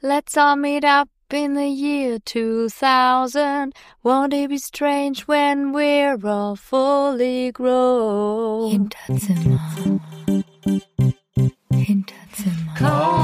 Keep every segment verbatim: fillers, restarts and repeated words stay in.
Let's all meet up in the year two thousand. Won't it be strange when we're all fully grown? Hinterzimmer. Hinterzimmer.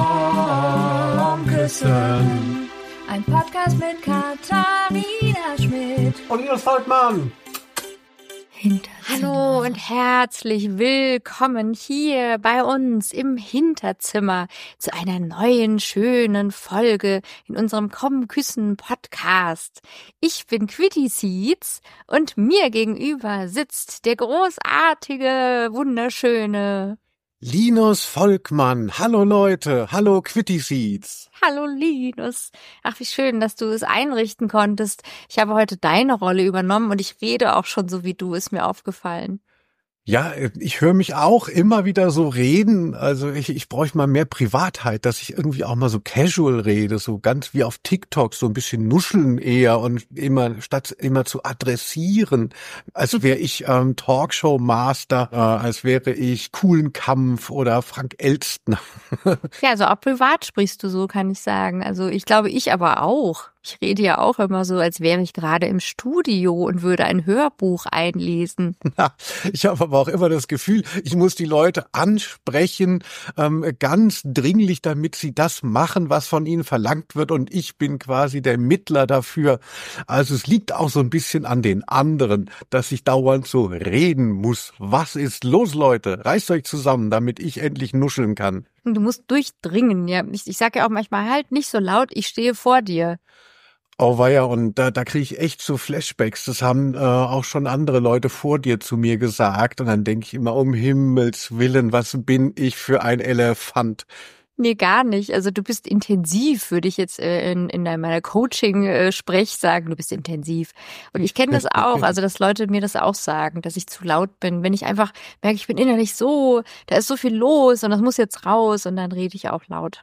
Komm küssen. Ein Podcast mit Katharina Schmidt und Linus Volkmann. Hinterzimmer. Hallo und herzlich willkommen hier bei uns im Hinterzimmer zu einer neuen, schönen Folge in unserem Komm Küssen Podcast. Ich bin Quitty Seeds und mir gegenüber sitzt der großartige, wunderschöne Linus Volkmann. Hallo Leute, hallo Quitty Seeds. Hallo Linus. Ach, wie schön, dass du es einrichten konntest. Ich habe heute deine Rolle übernommen und ich rede auch schon so wie du, ist mir aufgefallen. Ja, ich höre mich auch immer wieder so reden. Also ich, ich bräuchte mal mehr Privatheit, dass ich irgendwie auch mal so casual rede, so ganz wie auf TikTok, so ein bisschen nuscheln eher und immer statt immer zu adressieren, als wäre ich ähm, Talkshow-Master, äh, als wäre ich Coolen Kampf oder Frank Elstner. Ja, also auch privat sprichst du so, kann ich sagen. Also ich glaube, ich aber auch. Ich rede ja auch immer so, als wäre ich gerade im Studio und würde ein Hörbuch einlesen. Ja, ich habe aber auch immer das Gefühl, ich muss die Leute ansprechen, ähm, ganz dringlich, damit sie das machen, was von ihnen verlangt wird. Und ich bin quasi der Mittler dafür. Also es liegt auch so ein bisschen an den anderen, dass ich dauernd so reden muss. Was ist los, Leute? Reißt euch zusammen, damit ich endlich nuscheln kann. Du musst durchdringen. Ja, ich, ich sage ja auch manchmal halt nicht so laut, ich stehe vor dir. Oh weia, und da, da kriege ich echt so Flashbacks. Das haben äh, auch schon andere Leute vor dir zu mir gesagt. Und dann denke ich immer, um Himmels Willen, was bin ich für ein Elefant? Nee, gar nicht. Also du bist intensiv, würde ich jetzt äh, in, in meiner Coaching-Sprech sagen. Du bist intensiv. Und ich kenne das auch, also dass Leute mir das auch sagen, dass ich zu laut bin. Wenn ich einfach merke, ich bin innerlich so, da ist so viel los und das muss jetzt raus und dann rede ich auch laut.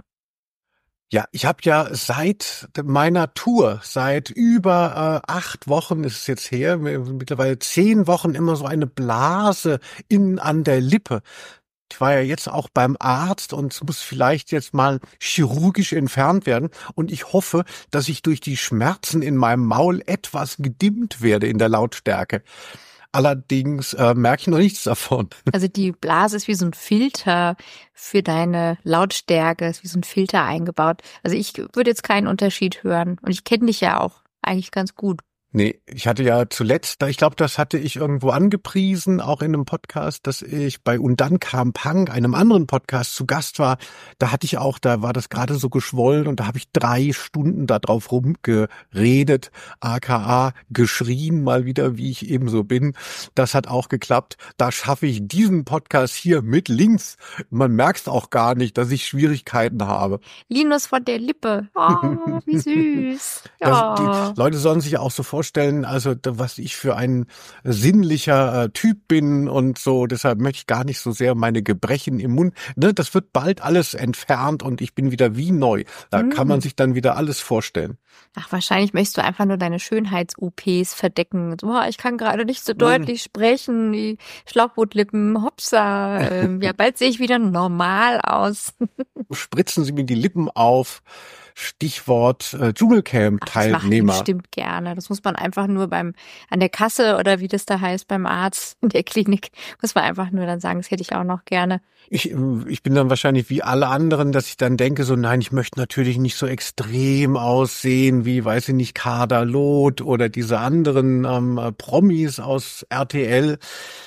Ja, ich habe ja seit meiner Tour, seit über äh, acht Wochen ist es jetzt her, mittlerweile zehn Wochen immer so eine Blase innen an der Lippe. Ich war ja jetzt auch beim Arzt und es muss vielleicht jetzt mal chirurgisch entfernt werden. Und ich hoffe, dass ich durch die Schmerzen in meinem Maul etwas gedimmt werde in der Lautstärke. Allerdings äh, merke ich noch nichts davon. Also die Blase ist wie so ein Filter für deine Lautstärke, ist wie so ein Filter eingebaut. Also ich würde jetzt keinen Unterschied hören. Und ich kenne dich ja auch eigentlich ganz gut. Nee, ich hatte ja zuletzt, ich glaube, das hatte ich irgendwo angepriesen, auch in einem Podcast, dass ich bei Und dann kam Punk, einem anderen Podcast, zu Gast war. Da hatte ich auch, da war das gerade so geschwollen und da habe ich drei Stunden da drauf rumgeredet, aka geschrien, mal wieder, wie ich eben so bin. Das hat auch geklappt. Da schaffe ich diesen Podcast hier mit links. Man merkt auch gar nicht, dass ich Schwierigkeiten habe. Linus von der Lippe. Oh, wie süß. Ja. Das, die Leute sollen sich ja auch so vorstellen, also was ich für ein sinnlicher äh, Typ bin und so, deshalb möchte ich gar nicht so sehr meine Gebrechen im Mund, ne, das wird bald alles entfernt und ich bin wieder wie neu. Da mm. kann man sich dann wieder alles vorstellen. Ach, wahrscheinlich möchtest du einfach nur deine Schönheits-O Ps verdecken. So, ich kann gerade nicht so deutlich mm. sprechen, die Schlauchbootlippen, hopsa, äh, ja, bald sehe ich wieder normal aus. Spritzen Sie mir die Lippen auf. Stichwort äh, Dschungelcamp-Teilnehmer. Das mache ich bestimmt gerne. Das muss man einfach nur beim an der Kasse oder wie das da heißt, beim Arzt in der Klinik, muss man einfach nur dann sagen, das hätte ich auch noch gerne. Ich, ich bin dann wahrscheinlich wie alle anderen, dass ich dann denke, so nein, ich möchte natürlich nicht so extrem aussehen wie, weiß ich nicht, Kader Loth oder diese anderen ähm, Promis aus R T L.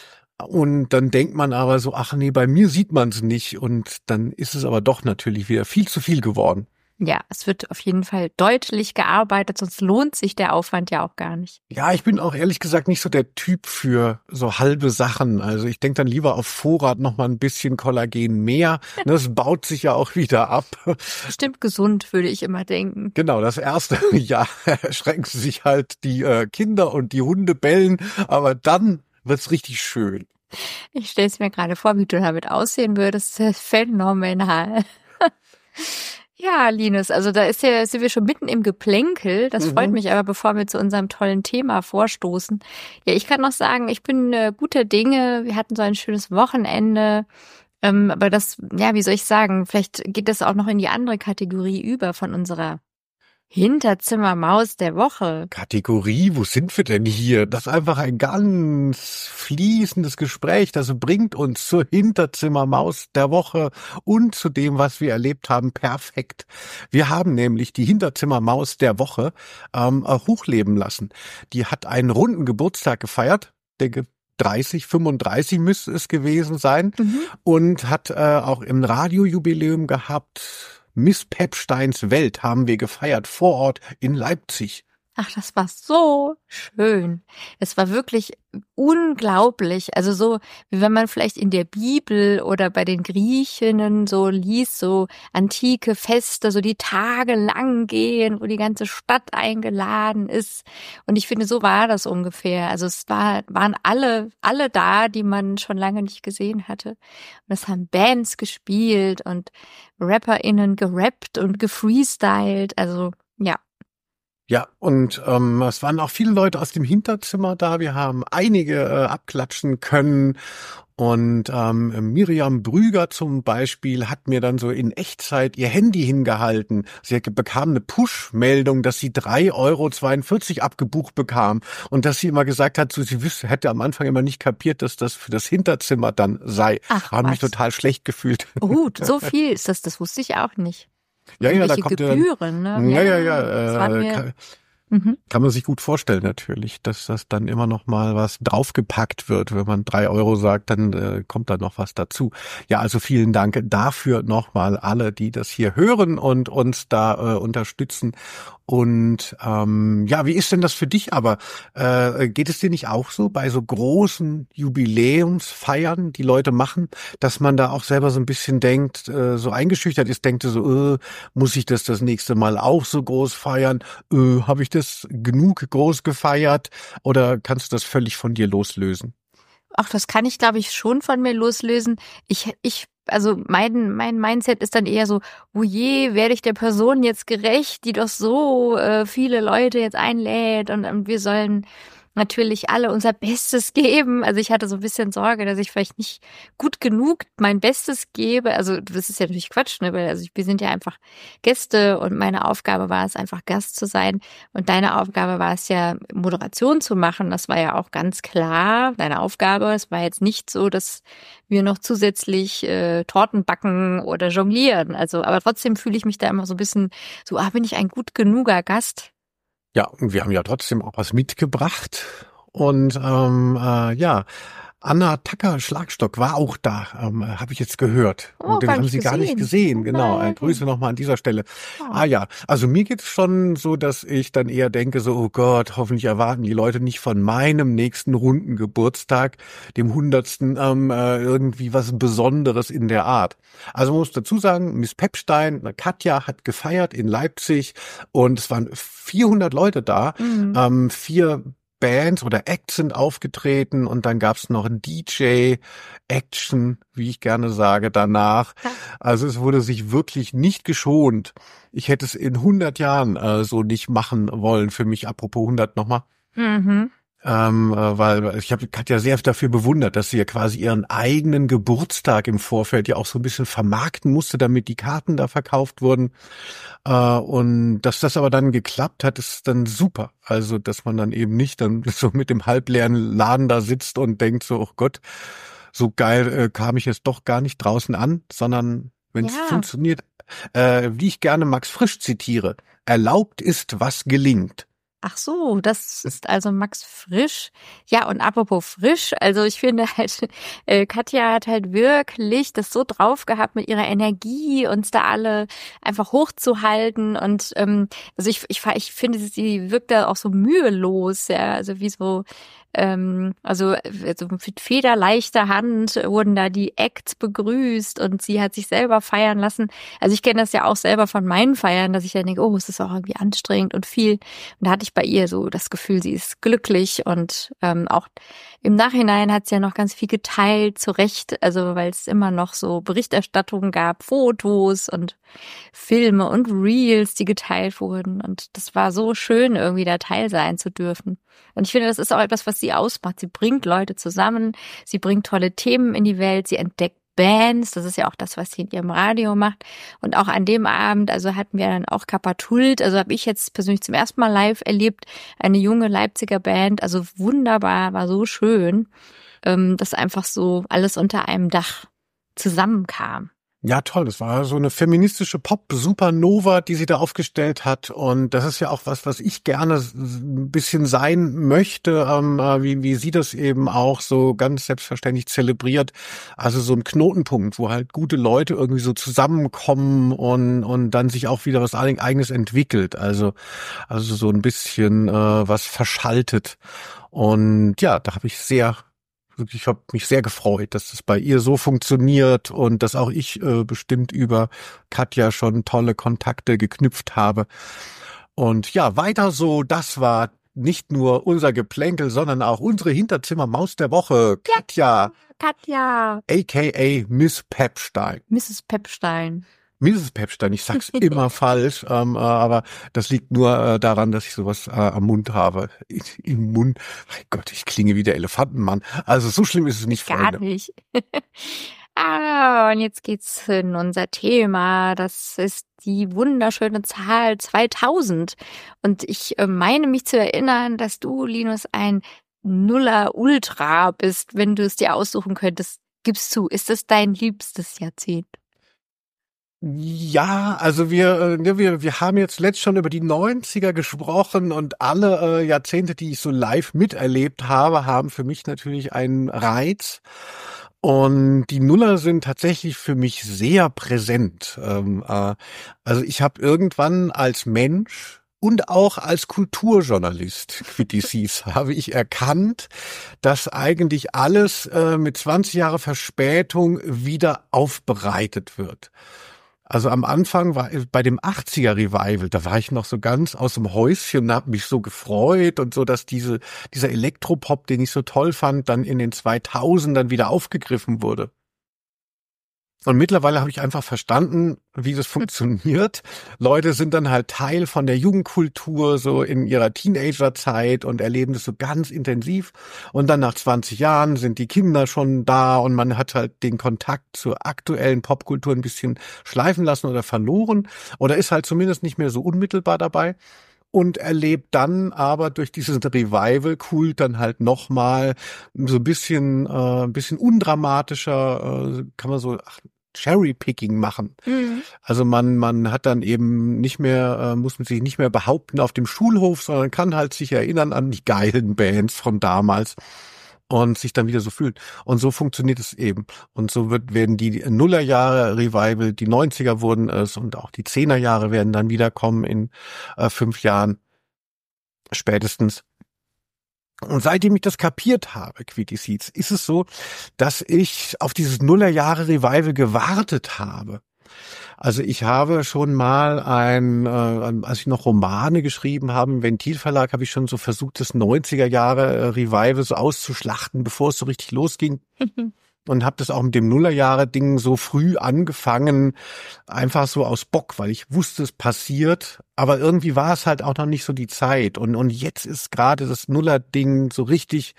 Und dann denkt man aber so, ach nee, bei mir sieht man es nicht. Und dann ist es aber doch natürlich wieder viel zu viel geworden. Ja, es wird auf jeden Fall deutlich gearbeitet, sonst lohnt sich der Aufwand ja auch gar nicht. Ja, ich bin auch ehrlich gesagt nicht so der Typ für so halbe Sachen. Also ich denke dann lieber auf Vorrat noch mal ein bisschen Kollagen mehr. Das baut sich ja auch wieder ab. Bestimmt gesund, würde ich immer denken. Genau, das erste Jahr erschrecken sich halt die äh, Kinder und die Hunde bellen, aber dann wird's richtig schön. Ich stelle es mir gerade vor, wie du damit aussehen würdest. Phänomenal. Ja, Linus, also da ist ja, sind wir schon mitten im Geplänkel. Das mhm. freut mich aber, bevor wir zu unserem tollen Thema vorstoßen. Ja, ich kann noch sagen, ich bin äh, guter Dinge. Wir hatten so ein schönes Wochenende. Ähm, aber das, ja, wie soll ich sagen, vielleicht geht das auch noch in die andere Kategorie über von unserer Hinterzimmermaus der Woche. Kategorie, wo sind wir denn hier? Das ist einfach ein ganz fließendes Gespräch. Das bringt uns zur Hinterzimmermaus der Woche und zu dem, was wir erlebt haben, perfekt. Wir haben nämlich die Hinterzimmermaus der Woche ähm, hochleben lassen. Die hat einen runden Geburtstag gefeiert, denke dreißig, fünfunddreißig müsste es gewesen sein, mhm. und hat äh, auch im Radiojubiläum gehabt. Miss Pepsteins Welt haben wir gefeiert vor Ort in Leipzig. Ach, das war so schön. Es war wirklich unglaublich. Also so, wie wenn man vielleicht in der Bibel oder bei den Griechinnen so liest, so antike Feste, so die Tage lang gehen, wo die ganze Stadt eingeladen ist. Und ich finde, so war das ungefähr. Also es war, waren alle, alle da, die man schon lange nicht gesehen hatte. Und es haben Bands gespielt und RapperInnen gerappt und gefreestylt. Also, ja. Ja, und ähm, es waren auch viele Leute aus dem Hinterzimmer da. Wir haben einige äh, abklatschen können. Und ähm, Miriam Brüger zum Beispiel hat mir dann so in Echtzeit ihr Handy hingehalten. Sie bekam eine Push-Meldung, dass sie drei Euro zweiundvierzig abgebucht bekam. Und dass sie immer gesagt hat, so, sie wüsste, hätte am Anfang immer nicht kapiert, dass das für das Hinterzimmer dann sei. Ach, habe mich total schlecht gefühlt. Oh, so viel ist das, das wusste ich auch nicht. Ja, ja, da kommt Gebühren, ja, ne? Ja, ja, ja. ja äh, kann, mhm. kann man sich gut vorstellen natürlich, dass das dann immer noch mal was draufgepackt wird. Wenn man drei Euro sagt, dann äh, kommt da noch was dazu. Ja, also vielen Dank dafür nochmal alle, die das hier hören und uns da äh, unterstützen. Und ähm, ja, wie ist denn das für dich aber? Äh, geht es dir nicht auch so bei so großen Jubiläumsfeiern, die Leute machen, dass man da auch selber so ein bisschen denkt, äh, so eingeschüchtert ist, denkt so, äh, muss ich das das nächste Mal auch so groß feiern? Äh, habe ich das genug groß gefeiert? Oder kannst du das völlig von dir loslösen? Ach, das kann ich, glaube ich, schon von mir loslösen. Ich, ich Also mein mein Mindset ist dann eher so, oh je, werde ich der Person jetzt gerecht, die doch so äh, viele Leute jetzt einlädt und, und wir sollen natürlich alle unser Bestes geben. Also ich hatte so ein bisschen Sorge, dass ich vielleicht nicht gut genug mein Bestes gebe. Also das ist ja natürlich Quatsch, ne? Weil also wir sind ja einfach Gäste und meine Aufgabe war es einfach Gast zu sein und deine Aufgabe war es ja Moderation zu machen. Das war ja auch ganz klar deine Aufgabe. Es war jetzt nicht so, dass wir noch zusätzlich äh, Torten backen oder jonglieren. Also aber trotzdem fühle ich mich da immer so ein bisschen so, ah, bin ich ein gut genuger Gast? Ja, und wir haben ja trotzdem auch was mitgebracht. Und ähm, äh, ja, Anna Tacker-Schlagstock war auch da, ähm, habe ich jetzt gehört. Oh, und wir haben sie gesehen. gar nicht gesehen. Genau, äh, Grüße nochmal an dieser Stelle. Oh. Ah ja, also mir geht's schon so, dass ich dann eher denke so, oh Gott, hoffentlich erwarten die Leute nicht von meinem nächsten runden Geburtstag, dem hundertsten, ähm, äh, irgendwie was Besonderes in der Art. Also man muss dazu sagen, Miss Pepstein, Katja hat gefeiert in Leipzig und es waren vierhundert Leute da, mhm. ähm, vier Bands oder Acts sind aufgetreten und dann gab's noch ein D J, Action, wie ich gerne sage, danach. Also es wurde sich wirklich nicht geschont. Ich hätte es in hundert Jahren äh, so nicht machen wollen für mich, apropos hundert nochmal. Mhm. Ähm, äh, weil ich habe Katja sehr dafür bewundert, dass sie ja quasi ihren eigenen Geburtstag im Vorfeld ja auch so ein bisschen vermarkten musste, damit die Karten da verkauft wurden. Äh, und dass das aber dann geklappt hat, ist dann super. Also, dass man dann eben nicht dann so mit dem halbleeren Laden da sitzt und denkt so, oh Gott, so geil äh, kam ich jetzt doch gar nicht draußen an, sondern wenn es ja. funktioniert, äh, wie ich gerne Max Frisch zitiere, erlaubt ist, was gelingt. Ach so, das ist also Max Frisch. Ja, und apropos Frisch, also ich finde halt, äh, Katja hat halt wirklich das so drauf gehabt mit ihrer Energie, uns da alle einfach hochzuhalten und ähm, also ich, ich, ich finde, sie wirkt da auch so mühelos, ja, also wie so ähm, also, also mit federleichter Hand wurden da die Acts begrüßt und sie hat sich selber feiern lassen. Also ich kenne das ja auch selber von meinen Feiern, dass ich dann denke, oh, es ist auch irgendwie anstrengend und viel. Und da hatte ich bei ihr so das Gefühl, sie ist glücklich und ähm, auch im Nachhinein hat sie ja noch ganz viel geteilt, zu Recht, also weil es immer noch so Berichterstattungen gab, Fotos und Filme und Reels, die geteilt wurden und das war so schön, irgendwie da Teil sein zu dürfen. Und ich finde, das ist auch etwas, was sie ausmacht. Sie bringt Leute zusammen, sie bringt tolle Themen in die Welt, sie entdeckt Bands. Das ist ja auch das, was sie in ihrem Radio macht. Und auch an dem Abend, also hatten wir dann auch Kapatult. Also habe ich jetzt persönlich zum ersten Mal live erlebt, eine junge Leipziger Band. Also wunderbar, war so schön, ähm, dass einfach so alles unter einem Dach zusammenkam. Ja, toll. Das war so eine feministische Pop-Supernova, die sie da aufgestellt hat. Und das ist ja auch was, was ich gerne ein bisschen sein möchte, ähm, wie, wie sie das eben auch so ganz selbstverständlich zelebriert. Also so ein Knotenpunkt, wo halt gute Leute irgendwie so zusammenkommen und, und dann sich auch wieder was Eigenes entwickelt. Also, also so ein bisschen äh, was verschaltet. Und ja, da habe ich sehr Ich habe mich sehr gefreut, dass es bei ihr so funktioniert und dass auch ich äh, bestimmt über Katja schon tolle Kontakte geknüpft habe. Und ja, weiter so, das war nicht nur unser Geplänkel, sondern auch unsere Hinterzimmer-Maus der Woche, Katja. Katja. A K A Miss Pepstein. Misses Pepstein. Misses Pepstein, ich sag's immer falsch, ähm, äh, aber das liegt nur äh, daran, dass ich sowas äh, am Mund habe. I, Im Mund. Mein Gott, ich klinge wie der Elefantenmann. Also so schlimm ist es nicht, Gar Freunde. nicht. Ah, und jetzt geht's in unser Thema. Das ist die wunderschöne Zahl zweitausend. Und ich äh, meine mich zu erinnern, dass du, Linus, ein Nuller-Ultra bist, wenn du es dir aussuchen könntest. Gibst du, ist es dein liebstes Jahrzehnt? Ja, also wir, äh, wir, wir haben jetzt letzt schon über die neunziger gesprochen und alle äh, Jahrzehnte, die ich so live miterlebt habe, haben für mich natürlich einen Reiz. Und die Nuller sind tatsächlich für mich sehr präsent. Ähm, äh, also ich habe irgendwann als Mensch und auch als Kulturjournalist, wie dies hieß, habe ich erkannt, dass eigentlich alles äh, mit zwanzig Jahre Verspätung wieder aufbereitet wird. Also am Anfang war bei dem achtziger Revival, da war ich noch so ganz aus dem Häuschen und habe mich so gefreut und so, dass diese dieser Elektropop, den ich so toll fand, dann in den zweitausendern wieder aufgegriffen wurde. Und mittlerweile habe ich einfach verstanden, wie das funktioniert. Leute sind dann halt Teil von der Jugendkultur so in ihrer Teenagerzeit und erleben das so ganz intensiv. Und dann nach zwanzig Jahren sind die Kinder schon da und man hat halt den Kontakt zur aktuellen Popkultur ein bisschen schleifen lassen oder verloren oder ist halt zumindest nicht mehr so unmittelbar dabei. Und erlebt dann aber durch dieses Revival-Kult dann halt nochmal so ein bisschen, äh, ein bisschen undramatischer, äh, kann man so ach, Cherry-Picking machen. Mhm. Also man, man hat dann eben nicht mehr, äh, muss man sich nicht mehr behaupten auf dem Schulhof, sondern kann halt sich erinnern an die geilen Bands von damals und sich dann wieder so fühlen. Und so funktioniert es eben. Und so wird, werden die Nullerjahre Revival, die neunziger wurden es und auch die Zehnerjahre werden dann wiederkommen in äh, fünf Jahren spätestens. Und seitdem ich das kapiert habe, Quitty Seeds, ist es so, dass ich auf dieses Nullerjahre Revival gewartet habe. Also ich habe schon mal ein, äh, als ich noch Romane geschrieben habe, im Ventilverlag, habe ich schon so versucht, das neunziger Jahre äh, Revival so auszuschlachten, bevor es so richtig losging. Und habe das auch mit dem Nullerjahre-Ding so früh angefangen, einfach so aus Bock, weil ich wusste, es passiert. Aber irgendwie war es halt auch noch nicht so die Zeit. Und und jetzt ist gerade das Nuller-Ding so richtig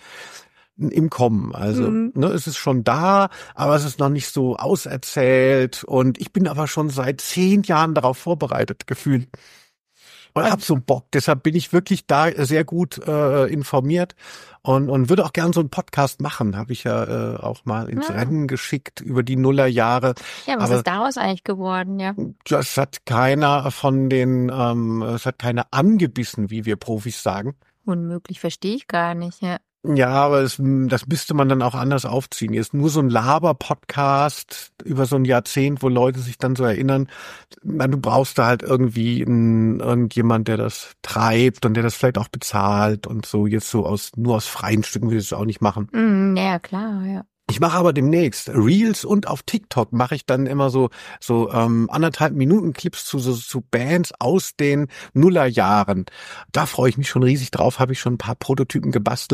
im Kommen. Also mhm. ne, es ist schon da, aber es ist noch nicht so auserzählt. Und ich bin aber schon seit zehn Jahren darauf vorbereitet, gefühlt. Und hab so Bock. Deshalb bin ich wirklich da sehr gut äh, informiert und und würde auch gern so einen Podcast machen. Habe ich ja äh, auch mal ins ja. Rennen geschickt über die Nullerjahre. Ja, was Aber ist daraus eigentlich geworden? Ja, das hat keiner von den, ähm, es hat keiner angebissen, wie wir Profis sagen. Unmöglich, verstehe ich gar nicht. Ja. Ja, aber es, das müsste man dann auch anders aufziehen. Jetzt nur so ein Laber-Podcast über so ein Jahrzehnt, wo Leute sich dann so erinnern. Na, du brauchst da halt irgendwie einen, irgendjemand, der das treibt und der das vielleicht auch bezahlt und so. Jetzt so aus nur aus freien Stücken will ich das auch nicht machen. Mm, ja, klar, ja. Ich mache aber demnächst Reels und auf TikTok mache ich dann immer so so ähm, anderthalb Minuten Clips zu so zu Bands aus den Nullerjahren. Da freue ich mich schon riesig drauf. Habe ich schon ein paar Prototypen gebastelt.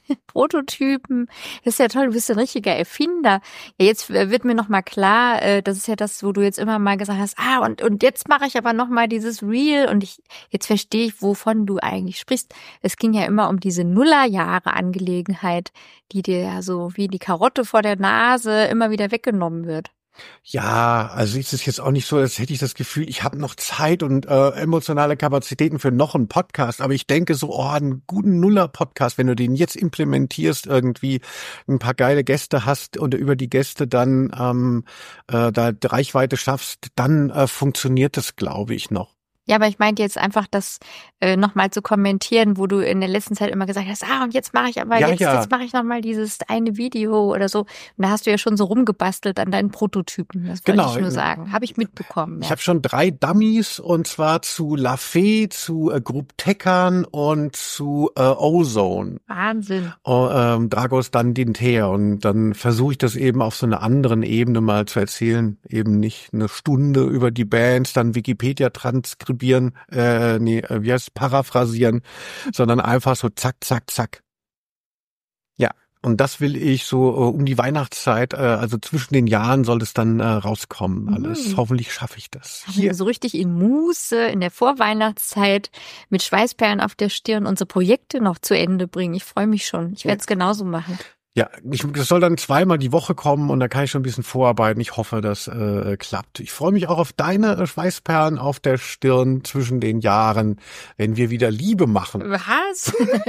Prototypen. Das ist ja toll, du bist ein richtiger Erfinder. Ja, jetzt wird mir nochmal klar, äh, das ist ja das, wo du jetzt immer mal gesagt hast, ah, und, und jetzt mache ich aber nochmal dieses Reel und ich, jetzt verstehe ich, wovon du eigentlich sprichst. Es ging ja immer um diese Nullerjahre-Angelegenheit, die dir ja so wie die Karotte vor der Nase immer wieder weggenommen wird. Ja, also ist es jetzt auch nicht so, als hätte ich das Gefühl, ich habe noch Zeit und äh, emotionale Kapazitäten für noch einen Podcast. Aber ich denke so, oh, einen guten Nuller-Podcast, wenn du den jetzt implementierst, irgendwie ein paar geile Gäste hast und über die Gäste dann ähm, äh, da Reichweite schaffst, dann äh, funktioniert das, glaube ich, noch. Ja, aber ich meinte jetzt einfach, das äh, nochmal zu kommentieren, wo du in der letzten Zeit immer gesagt hast, ah, und jetzt mache ich aber, Ja, jetzt, ja. jetzt mache ich nochmal dieses eine Video oder so. Und da hast du ja schon so rumgebastelt an deinen Prototypen. Das wollte Genau. ich nur sagen. Habe ich mitbekommen. Ich Ja. habe schon drei Dummies und zwar zu La Fee, zu äh, Group Teckern und zu äh, Ozone. Wahnsinn. Oh, ähm, Dragos dann Dinter und dann versuche ich das eben auf so einer anderen Ebene mal zu erzählen, eben nicht eine Stunde über die Bands, dann Wikipedia transkribieren, äh, nee, äh, wie heißt es, paraphrasieren, sondern einfach so zack, zack, zack. Ja, und das will ich so äh, um die Weihnachtszeit, äh, also zwischen den Jahren soll es dann äh, rauskommen alles. Mhm. Hoffentlich schaffe ich das. Haben Hier, wir so richtig in Muße in der Vorweihnachtszeit mit Schweißperlen auf der Stirn unsere Projekte noch zu Ende bringen. Ich freue mich schon. Ich werde es genauso machen. ja, ich, das soll dann zweimal die Woche kommen und da kann ich schon ein bisschen vorarbeiten. Ich hoffe, das äh, klappt. Ich freue mich auch auf deine äh, Schweißperlen auf der Stirn zwischen den Jahren, wenn wir wieder Liebe machen. Was?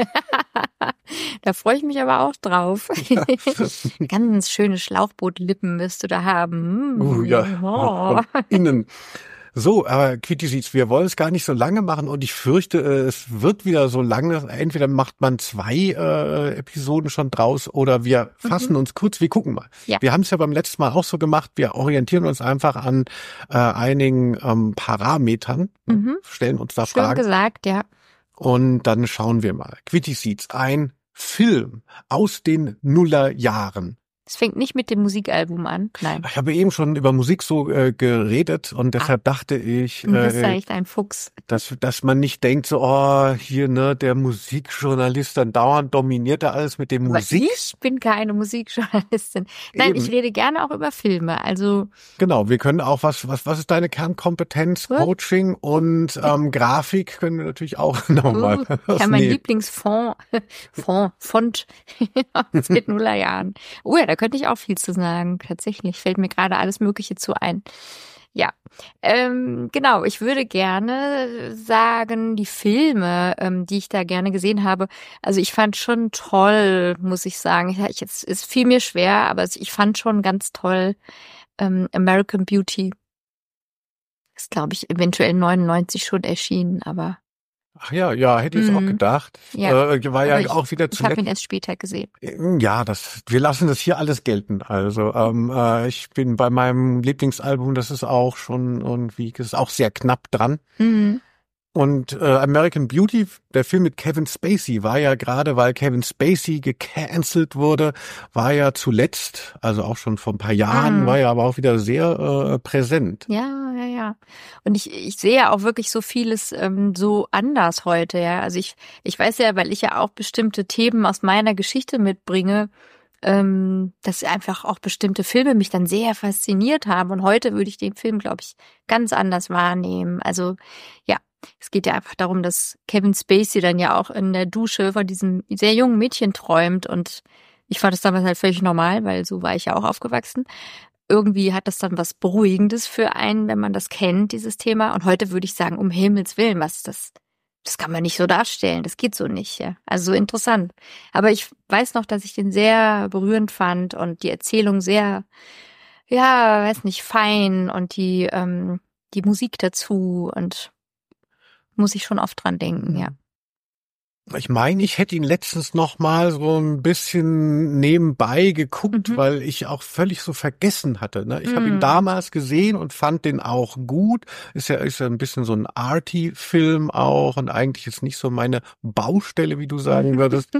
Da freue ich mich aber auch drauf. Ganz schöne Schlauchbootlippen wirst du da haben. Uh, ja, Oh. von innen. So, aber Quitty Seeds, wir wollen es gar nicht so lange machen und ich fürchte, äh, es wird wieder so lange. Entweder macht man zwei äh, Episoden schon draus oder wir fassen Mhm. uns kurz. Wir gucken mal. Ja. Wir haben es ja beim letzten Mal auch so gemacht. Wir orientieren uns einfach an äh, einigen ähm, Parametern, Mhm. stellen uns da Schön Fragen gesagt, ja. und dann schauen wir mal. Quitty Seeds, ein Film aus den Nullerjahren. Es fängt nicht mit dem Musikalbum an. Nein. Ich habe eben schon über Musik so äh, geredet und deshalb dachte ich, Du bist ja äh, echt ein Fuchs. dass dass man nicht denkt so, oh, hier ne, der Musikjournalist dann dauernd dominiert er alles mit dem Aber Musik. ich bin keine Musikjournalistin. Nein, Eben. ich rede gerne auch über Filme. Also Genau, wir können auch was was was ist deine Kernkompetenz? Gut. Coaching und ähm, Grafik können wir natürlich auch nochmal. uh, ja, mein Lieblingsfond, Fond, Font aus den Nullerjahren. Oh ja, da könnte ich auch viel zu sagen. Tatsächlich fällt mir gerade alles Mögliche zu ein. Ja, ähm, genau. Ich würde gerne sagen, die Filme, ähm, die ich da gerne gesehen habe, also ich fand schon toll, muss ich sagen. Ich, ich, es, es fiel mir schwer, aber ich fand schon ganz toll ähm, American Beauty. Ist, glaube ich, eventuell neunundneunzig schon erschienen, aber Ach ja, ja, hätte ich es auch Mhm. gedacht. Ja. Äh, war ja Aber ich- auch wieder ich habe ihn zuletzt. erst später gesehen. Ja, das, wir lassen das hier alles gelten. Also ähm, äh, ich bin bei meinem Lieblingsalbum, das ist auch schon irgendwie, das ist auch sehr knapp dran. Mhm. Und äh, American Beauty, der Film mit Kevin Spacey, war ja gerade, weil Kevin Spacey gecancelt wurde, war ja zuletzt, also auch schon vor ein paar Jahren, Mhm. war ja aber auch wieder sehr äh, präsent. Ja, ja, ja. Und ich, ich sehe ja auch wirklich so vieles ähm, so anders heute, ja. Also ich, ich weiß ja, weil ich ja auch bestimmte Themen aus meiner Geschichte mitbringe, ähm, dass einfach auch bestimmte Filme mich dann sehr fasziniert haben. Und heute würde ich den Film, glaube ich, ganz anders wahrnehmen. Also ja, es geht ja einfach darum, dass Kevin Spacey dann ja auch in der Dusche von diesem sehr jungen Mädchen träumt. Und ich fand es damals halt völlig normal, weil so war ich ja auch aufgewachsen. Irgendwie hat das dann was Beruhigendes für einen, wenn man das kennt, dieses Thema. Und heute würde ich sagen, um Himmels Willen, was ist das? Das kann man nicht so darstellen. Das geht so nicht, ja. Also so interessant. Aber ich weiß noch, dass ich den sehr berührend fand und die Erzählung sehr, ja, weiß nicht, fein und die, ähm, die Musik dazu und muss ich schon oft dran denken, ja. Ich meine, ich hätte ihn letztens noch mal so ein bisschen nebenbei geguckt, Mhm. weil ich auch völlig so vergessen hatte. Ne? Ich habe ihn Mhm. damals gesehen und fand den auch gut. Ist ja, ist ja ein bisschen so ein Arty-Film auch und eigentlich ist nicht so meine Baustelle, wie du sagen würdest.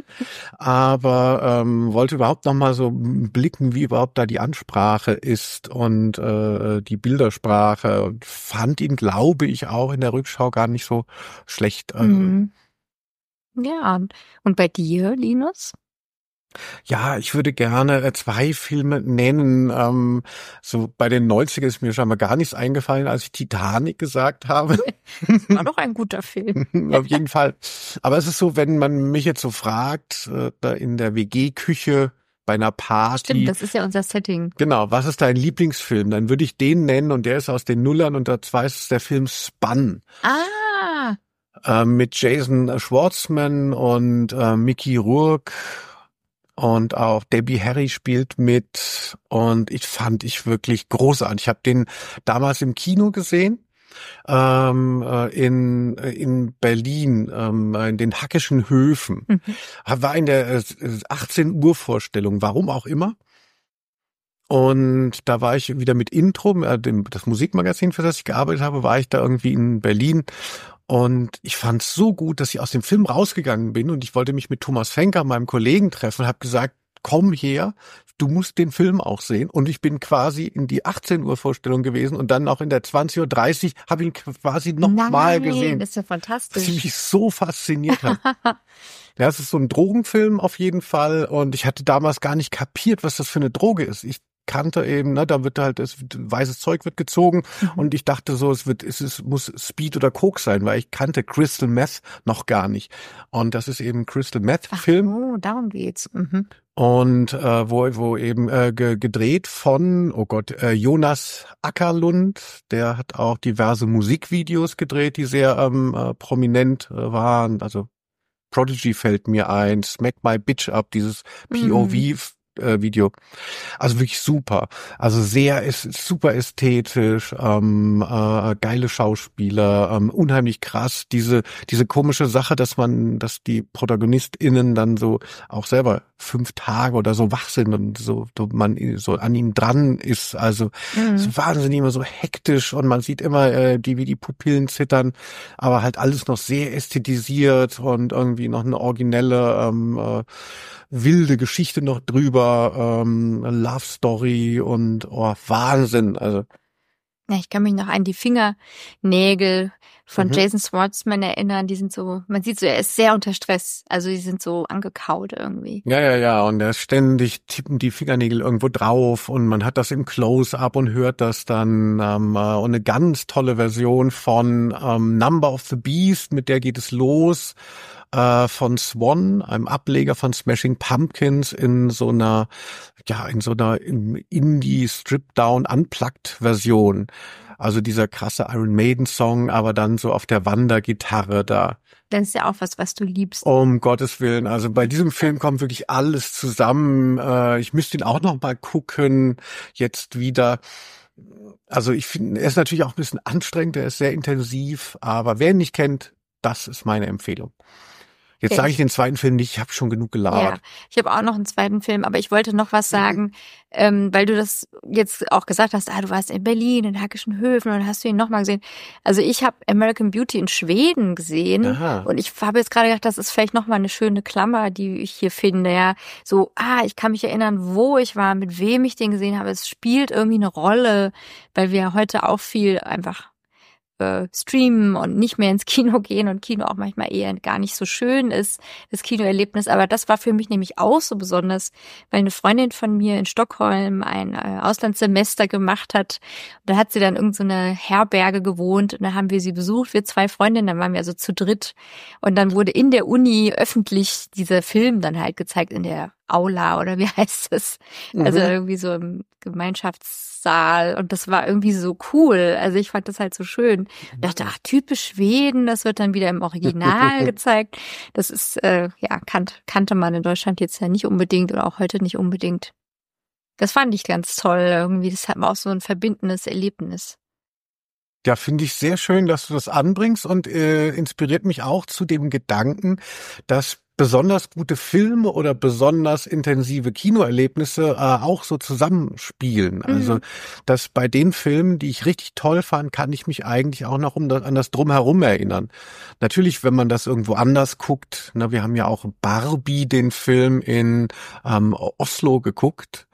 Aber ähm, wollte überhaupt noch mal so blicken, wie überhaupt da die Ansprache ist und äh, die Bildersprache und fand ihn, glaube ich, auch in der Rückschau gar nicht so schlecht. Also, Mhm. Ja, und bei dir, Linus? Ja, ich würde gerne äh, zwei Filme nennen. Ähm, so bei den neunziger ist mir scheinbar gar nichts eingefallen, als ich Titanic gesagt habe. War doch ein guter Film. Auf jeden Fall. Aber es ist so, wenn man mich jetzt so fragt, äh, da in der W G-Küche bei einer Party. Stimmt, das ist ja unser Setting. Genau, was ist dein Lieblingsfilm? Dann würde ich den nennen und der ist aus den Nullern und zwar ist es der Film Spun. Ah. Äh, mit Jason Schwartzman und äh, Mickey Rourke. Und auch Debbie Harry spielt mit und ich fand ich wirklich großartig. Ich habe den damals im Kino gesehen, ähm, äh, in in Berlin, ähm, in den Hackischen Höfen. Mhm. War in der äh, achtzehn Uhr Vorstellung, warum auch immer. Und da war ich wieder mit Intro, äh, dem, das Musikmagazin, für das ich gearbeitet habe, war ich da irgendwie in Berlin. Und ich fand es so gut, dass ich aus dem Film rausgegangen bin und ich wollte mich mit Thomas Fenker, meinem Kollegen, treffen und habe gesagt, komm her, du musst den Film auch sehen. Und ich bin quasi in die achtzehn Uhr Vorstellung gewesen und dann auch in der zwanzig Uhr dreißig habe ihn quasi nochmal gesehen. Das ist ja fantastisch. Was mich so fasziniert hat. Ja, es ist so ein Drogenfilm auf jeden Fall und ich hatte damals gar nicht kapiert, was das für eine Droge ist. Ich kannte eben, ne, da wird halt das weißes Zeug wird gezogen mhm. und ich dachte so, es wird, es ist, muss Speed oder Coke sein, weil ich kannte Crystal Meth noch gar nicht. Und das ist eben Crystal Meth Film. Oh, darum geht's. Mhm. Und äh, wo wo eben äh, ge, gedreht von, oh Gott, äh, Jonas Ackerlund, der hat auch diverse Musikvideos gedreht, die sehr ähm, äh, prominent äh, waren. Also Prodigy fällt mir ein, Smack My Bitch Up, dieses P O V mhm. Video. Also wirklich super. Also sehr ist super ästhetisch, ähm, äh, geile Schauspieler, ähm, unheimlich krass. Diese diese komische Sache, dass man, dass die ProtagonistInnen dann so auch selber fünf Tage oder so wach sind und so, so man so an ihm dran ist. Also mhm. so wahnsinnig immer so hektisch und man sieht immer äh, die wie die Pupillen zittern, aber halt alles noch sehr ästhetisiert und irgendwie noch eine originelle ähm, äh, wilde Geschichte noch drüber, ähm, Love Story und oh, Wahnsinn. Also ja, ich kann mich noch an die Fingernägel von mhm. Jason Schwartzman erinnern. Die sind so, man sieht so, er ist sehr unter Stress. Also die sind so angekaut irgendwie. Ja, ja, ja. Und er ständig tippen die Fingernägel irgendwo drauf und man hat das im Close-Up und hört das dann. Ähm, und eine ganz tolle Version von ähm, Number of the Beast, mit der geht es los. Von Swan, einem Ableger von Smashing Pumpkins in so einer, ja, in so einer Indie-Strip-Down-Unplugged-Version. Also dieser krasse Iron Maiden-Song, aber dann so auf der Wandergitarre da. Das ist ja auch was, was du liebst. Um Gottes Willen. Also bei diesem Film kommt wirklich alles zusammen. Ich müsste ihn auch noch mal gucken, jetzt wieder. Also ich finde, er ist natürlich auch ein bisschen anstrengend, er ist sehr intensiv, aber wer ihn nicht kennt, das ist meine Empfehlung. Jetzt okay. sage ich den zweiten Film nicht, ich habe schon genug gelabert. Ja, ich habe auch noch einen zweiten Film, aber ich wollte noch was sagen, ähm, weil du das jetzt auch gesagt hast, ah, du warst in Berlin, in Hackischen Höfen und hast du ihn nochmal gesehen. Also ich habe American Beauty in Schweden gesehen. Aha. Und ich habe jetzt gerade gedacht, das ist vielleicht nochmal eine schöne Klammer, die ich hier finde. Ja, so, ah, ich kann mich erinnern, wo ich war, mit wem ich den gesehen habe. Es spielt irgendwie eine Rolle, weil wir heute auch viel einfach Äh, streamen und nicht mehr ins Kino gehen und Kino auch manchmal eher gar nicht so schön ist, das Kinoerlebnis. Aber das war für mich nämlich auch so besonders, weil eine Freundin von mir in Stockholm ein äh, Auslandssemester gemacht hat. Und da hat sie dann irgend so eine Herberge gewohnt und da haben wir sie besucht, wir zwei Freundinnen, dann waren wir also zu dritt. Und dann wurde in der Uni öffentlich dieser Film dann halt gezeigt in der Aula oder wie heißt das? Mhm. Also irgendwie so im Gemeinschaftssaal und das war irgendwie so cool. Also ich fand das halt so schön. Ich dachte, ach, typisch Schweden, das wird dann wieder im Original gezeigt. Das ist, äh, ja, kannt, kannte man in Deutschland jetzt ja nicht unbedingt oder auch heute nicht unbedingt. Das fand ich ganz toll irgendwie. Das hat man auch so ein verbindendes Erlebnis. Ja, finde ich sehr schön, dass du das anbringst und äh, inspiriert mich auch zu dem Gedanken, dass besonders gute Filme oder besonders intensive Kinoerlebnisse äh, auch so zusammenspielen. Mhm. Also, dass bei den Filmen, die ich richtig toll fand, kann ich mich eigentlich auch noch um das, an das Drumherum erinnern. Natürlich, wenn man das irgendwo anders guckt, na, wir haben ja auch Barbie, den Film in ähm, Oslo geguckt.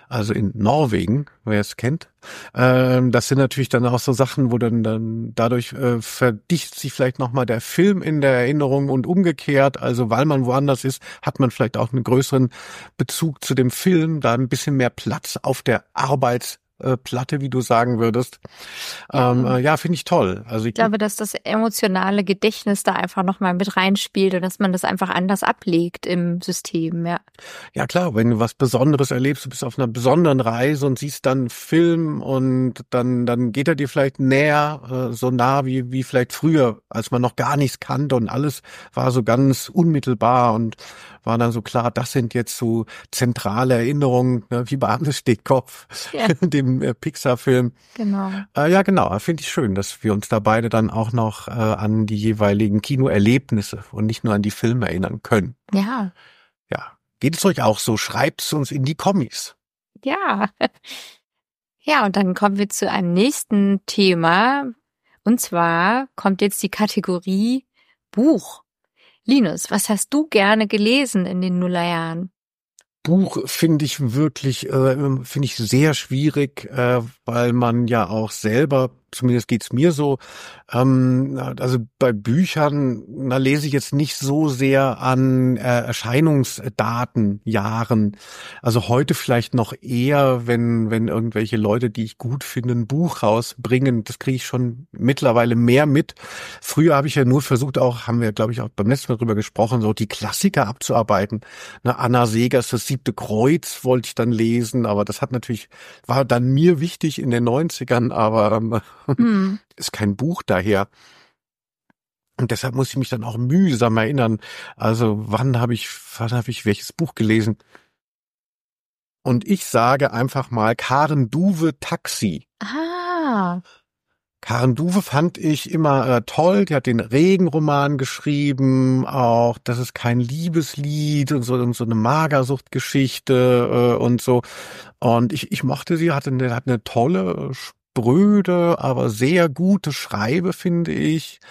also in Norwegen, wer es kennt. Ähm, das sind natürlich dann auch so Sachen, wo dann, dann dadurch äh, verdichtet sich vielleicht nochmal der Film in der Erinnerung und umgekehrt. Also weil man woanders ist, hat man vielleicht auch einen größeren Bezug zu dem Film, da ein bisschen mehr Platz auf der Arbeitsplatte, wie du sagen würdest. Ja, ähm, äh, ja finde ich toll. Also ich, ich glaube, dass das emotionale Gedächtnis da einfach nochmal mit reinspielt und dass man das einfach anders ablegt im System, ja. Ja klar, wenn du was Besonderes erlebst, du bist auf einer besonderen Reise und siehst dann einen Film und dann dann geht er dir vielleicht näher, äh, so nah wie wie vielleicht früher, als man noch gar nichts kannte und alles war so ganz unmittelbar und war dann so klar, das sind jetzt so zentrale Erinnerungen, ne, wie bei Alles steht Kopf, ja. dem äh, Pixar-Film. Genau. Äh, ja, genau. Finde ich schön, dass wir uns da beide dann auch noch äh, an die jeweiligen Kinoerlebnisse und nicht nur an die Filme erinnern können. Ja. Ja. Geht es euch auch so? Schreibt es uns in die Kommis. Ja. Ja, und dann kommen wir zu einem nächsten Thema. Und zwar kommt jetzt die Kategorie Buch. Linus, was hast du gerne gelesen in den Nullerjahren? Buch finde ich wirklich, äh, finde ich sehr schwierig, äh, weil man ja auch selber, zumindest geht's mir so, ähm, also bei Büchern, da lese ich jetzt nicht so sehr an äh, Erscheinungsdaten, Jahren. Also heute vielleicht noch eher, wenn wenn irgendwelche Leute, die ich gut finde, ein Buch rausbringen. Das kriege ich schon mittlerweile mehr mit. Früher habe ich ja nur versucht, auch, haben wir, glaube ich, auch beim letzten Mal drüber gesprochen, so die Klassiker abzuarbeiten. Ne, Anna Segers Das siebte Kreuz wollte ich dann lesen, aber das hat natürlich, war dann mir wichtig in den neunzigern, aber ähm, hm. ist kein Buch daher. Und deshalb muss ich mich dann auch mühsam erinnern. Also wann habe ich, wann habe ich welches Buch gelesen? Und ich sage einfach mal Karen Duwe Taxi. Ah. Karen Duwe fand ich immer äh, toll. Die hat den Regenroman geschrieben, auch Das ist kein Liebeslied und so, und so eine Magersuchtgeschichte äh, und so. Und ich, ich mochte sie, hatte eine, hat eine tolle, spröde, aber sehr gute Schreibe, finde ich.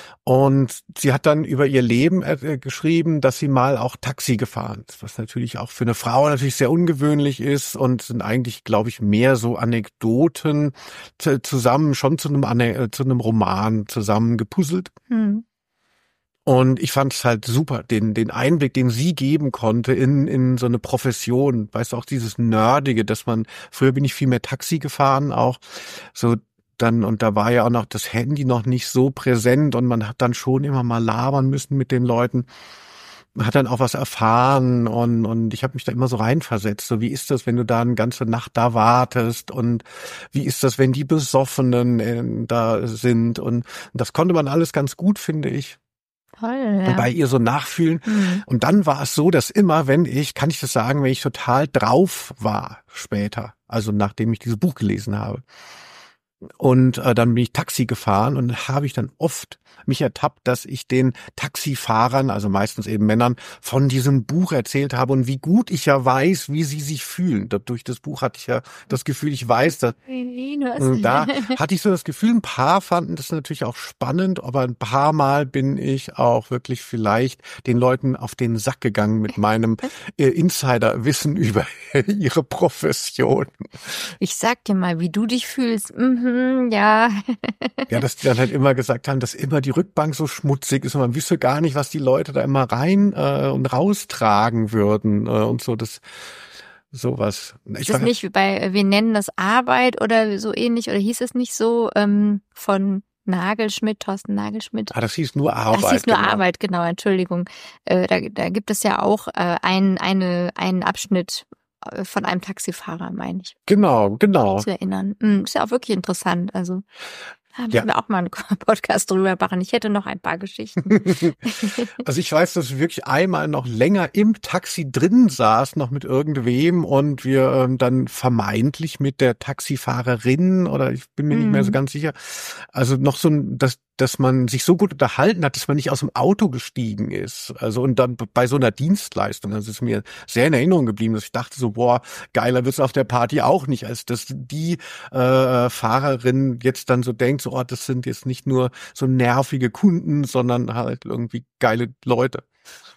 Und sie hat dann über ihr Leben äh, geschrieben, dass sie mal auch Taxi gefahren ist, was natürlich auch für eine Frau natürlich sehr ungewöhnlich ist und sind eigentlich, glaube ich, mehr so Anekdoten zu, zusammen schon zu einem äh, zu einem Roman zusammen gepuzzelt. Hm. Und ich fand es halt super, den den Einblick, den sie geben konnte in in so eine Profession, weißt du, auch dieses Nerdige, dass man, früher bin ich viel mehr Taxi gefahren, auch so dann, und da war ja auch noch das Handy noch nicht so präsent und man hat dann schon immer mal labern müssen mit den Leuten. Man hat dann auch was erfahren und und ich habe mich da immer so reinversetzt. So, wie ist das, wenn du da eine ganze Nacht da wartest und wie ist das, wenn die Besoffenen äh, da sind, und das konnte man alles ganz gut, finde ich. Toll, ja. Und bei ihr so nachfühlen. Mhm. Und dann war es so, dass immer, wenn ich, kann ich das sagen, wenn ich total drauf war später, also nachdem ich dieses Buch gelesen habe, und äh, dann bin ich Taxi gefahren und habe ich dann oft mich ertappt, dass ich den Taxifahrern, also meistens eben Männern, von diesem Buch erzählt habe und wie gut ich ja weiß, wie sie sich fühlen. Durch das Buch hatte ich ja das Gefühl, ich weiß, dass da hatte ich so das Gefühl, ein paar fanden das natürlich auch spannend, aber ein paar Mal bin ich auch wirklich vielleicht den Leuten auf den Sack gegangen mit meinem äh, Insiderwissen über ihre Profession. Ich sag dir mal, wie du dich fühlst. Mhm, ja. Ja, dass die dann halt immer gesagt haben, dass immer die Rückbank so schmutzig ist und man wüsste gar nicht, was die Leute da immer rein äh, und raustragen würden äh, und so, das sowas. Ich ist das nicht wie bei Wir nennen das Arbeit oder so ähnlich, oder hieß es nicht so ähm, von Nagelschmidt, Thorsten Nagelschmidt? Ah, das hieß nur Arbeit. Das hieß nur genau. Arbeit, genau, Entschuldigung. Äh, da, da gibt es ja auch äh, ein, eine, einen Abschnitt von einem Taxifahrer, meine ich. Genau, genau. Zu erinnern. Mhm, ist ja auch wirklich interessant, also da müssen ja. wir auch mal einen Podcast drüber machen. Ich hätte noch ein paar Geschichten. Also ich weiß, dass ich wirklich einmal noch länger im Taxi drin saß, noch mit irgendwem, und wir ähm, dann vermeintlich mit der Taxifahrerin, oder ich bin mir mm. nicht mehr so ganz sicher, also noch so ein, dass dass man sich so gut unterhalten hat, dass man nicht aus dem Auto gestiegen ist. Also und dann bei so einer Dienstleistung, das ist mir sehr in Erinnerung geblieben, dass ich dachte so, boah, geiler wird's auf der Party auch nicht, als dass die äh, Fahrerin jetzt dann so denkt, so, oh, das sind jetzt nicht nur so nervige Kunden, sondern halt irgendwie geile Leute.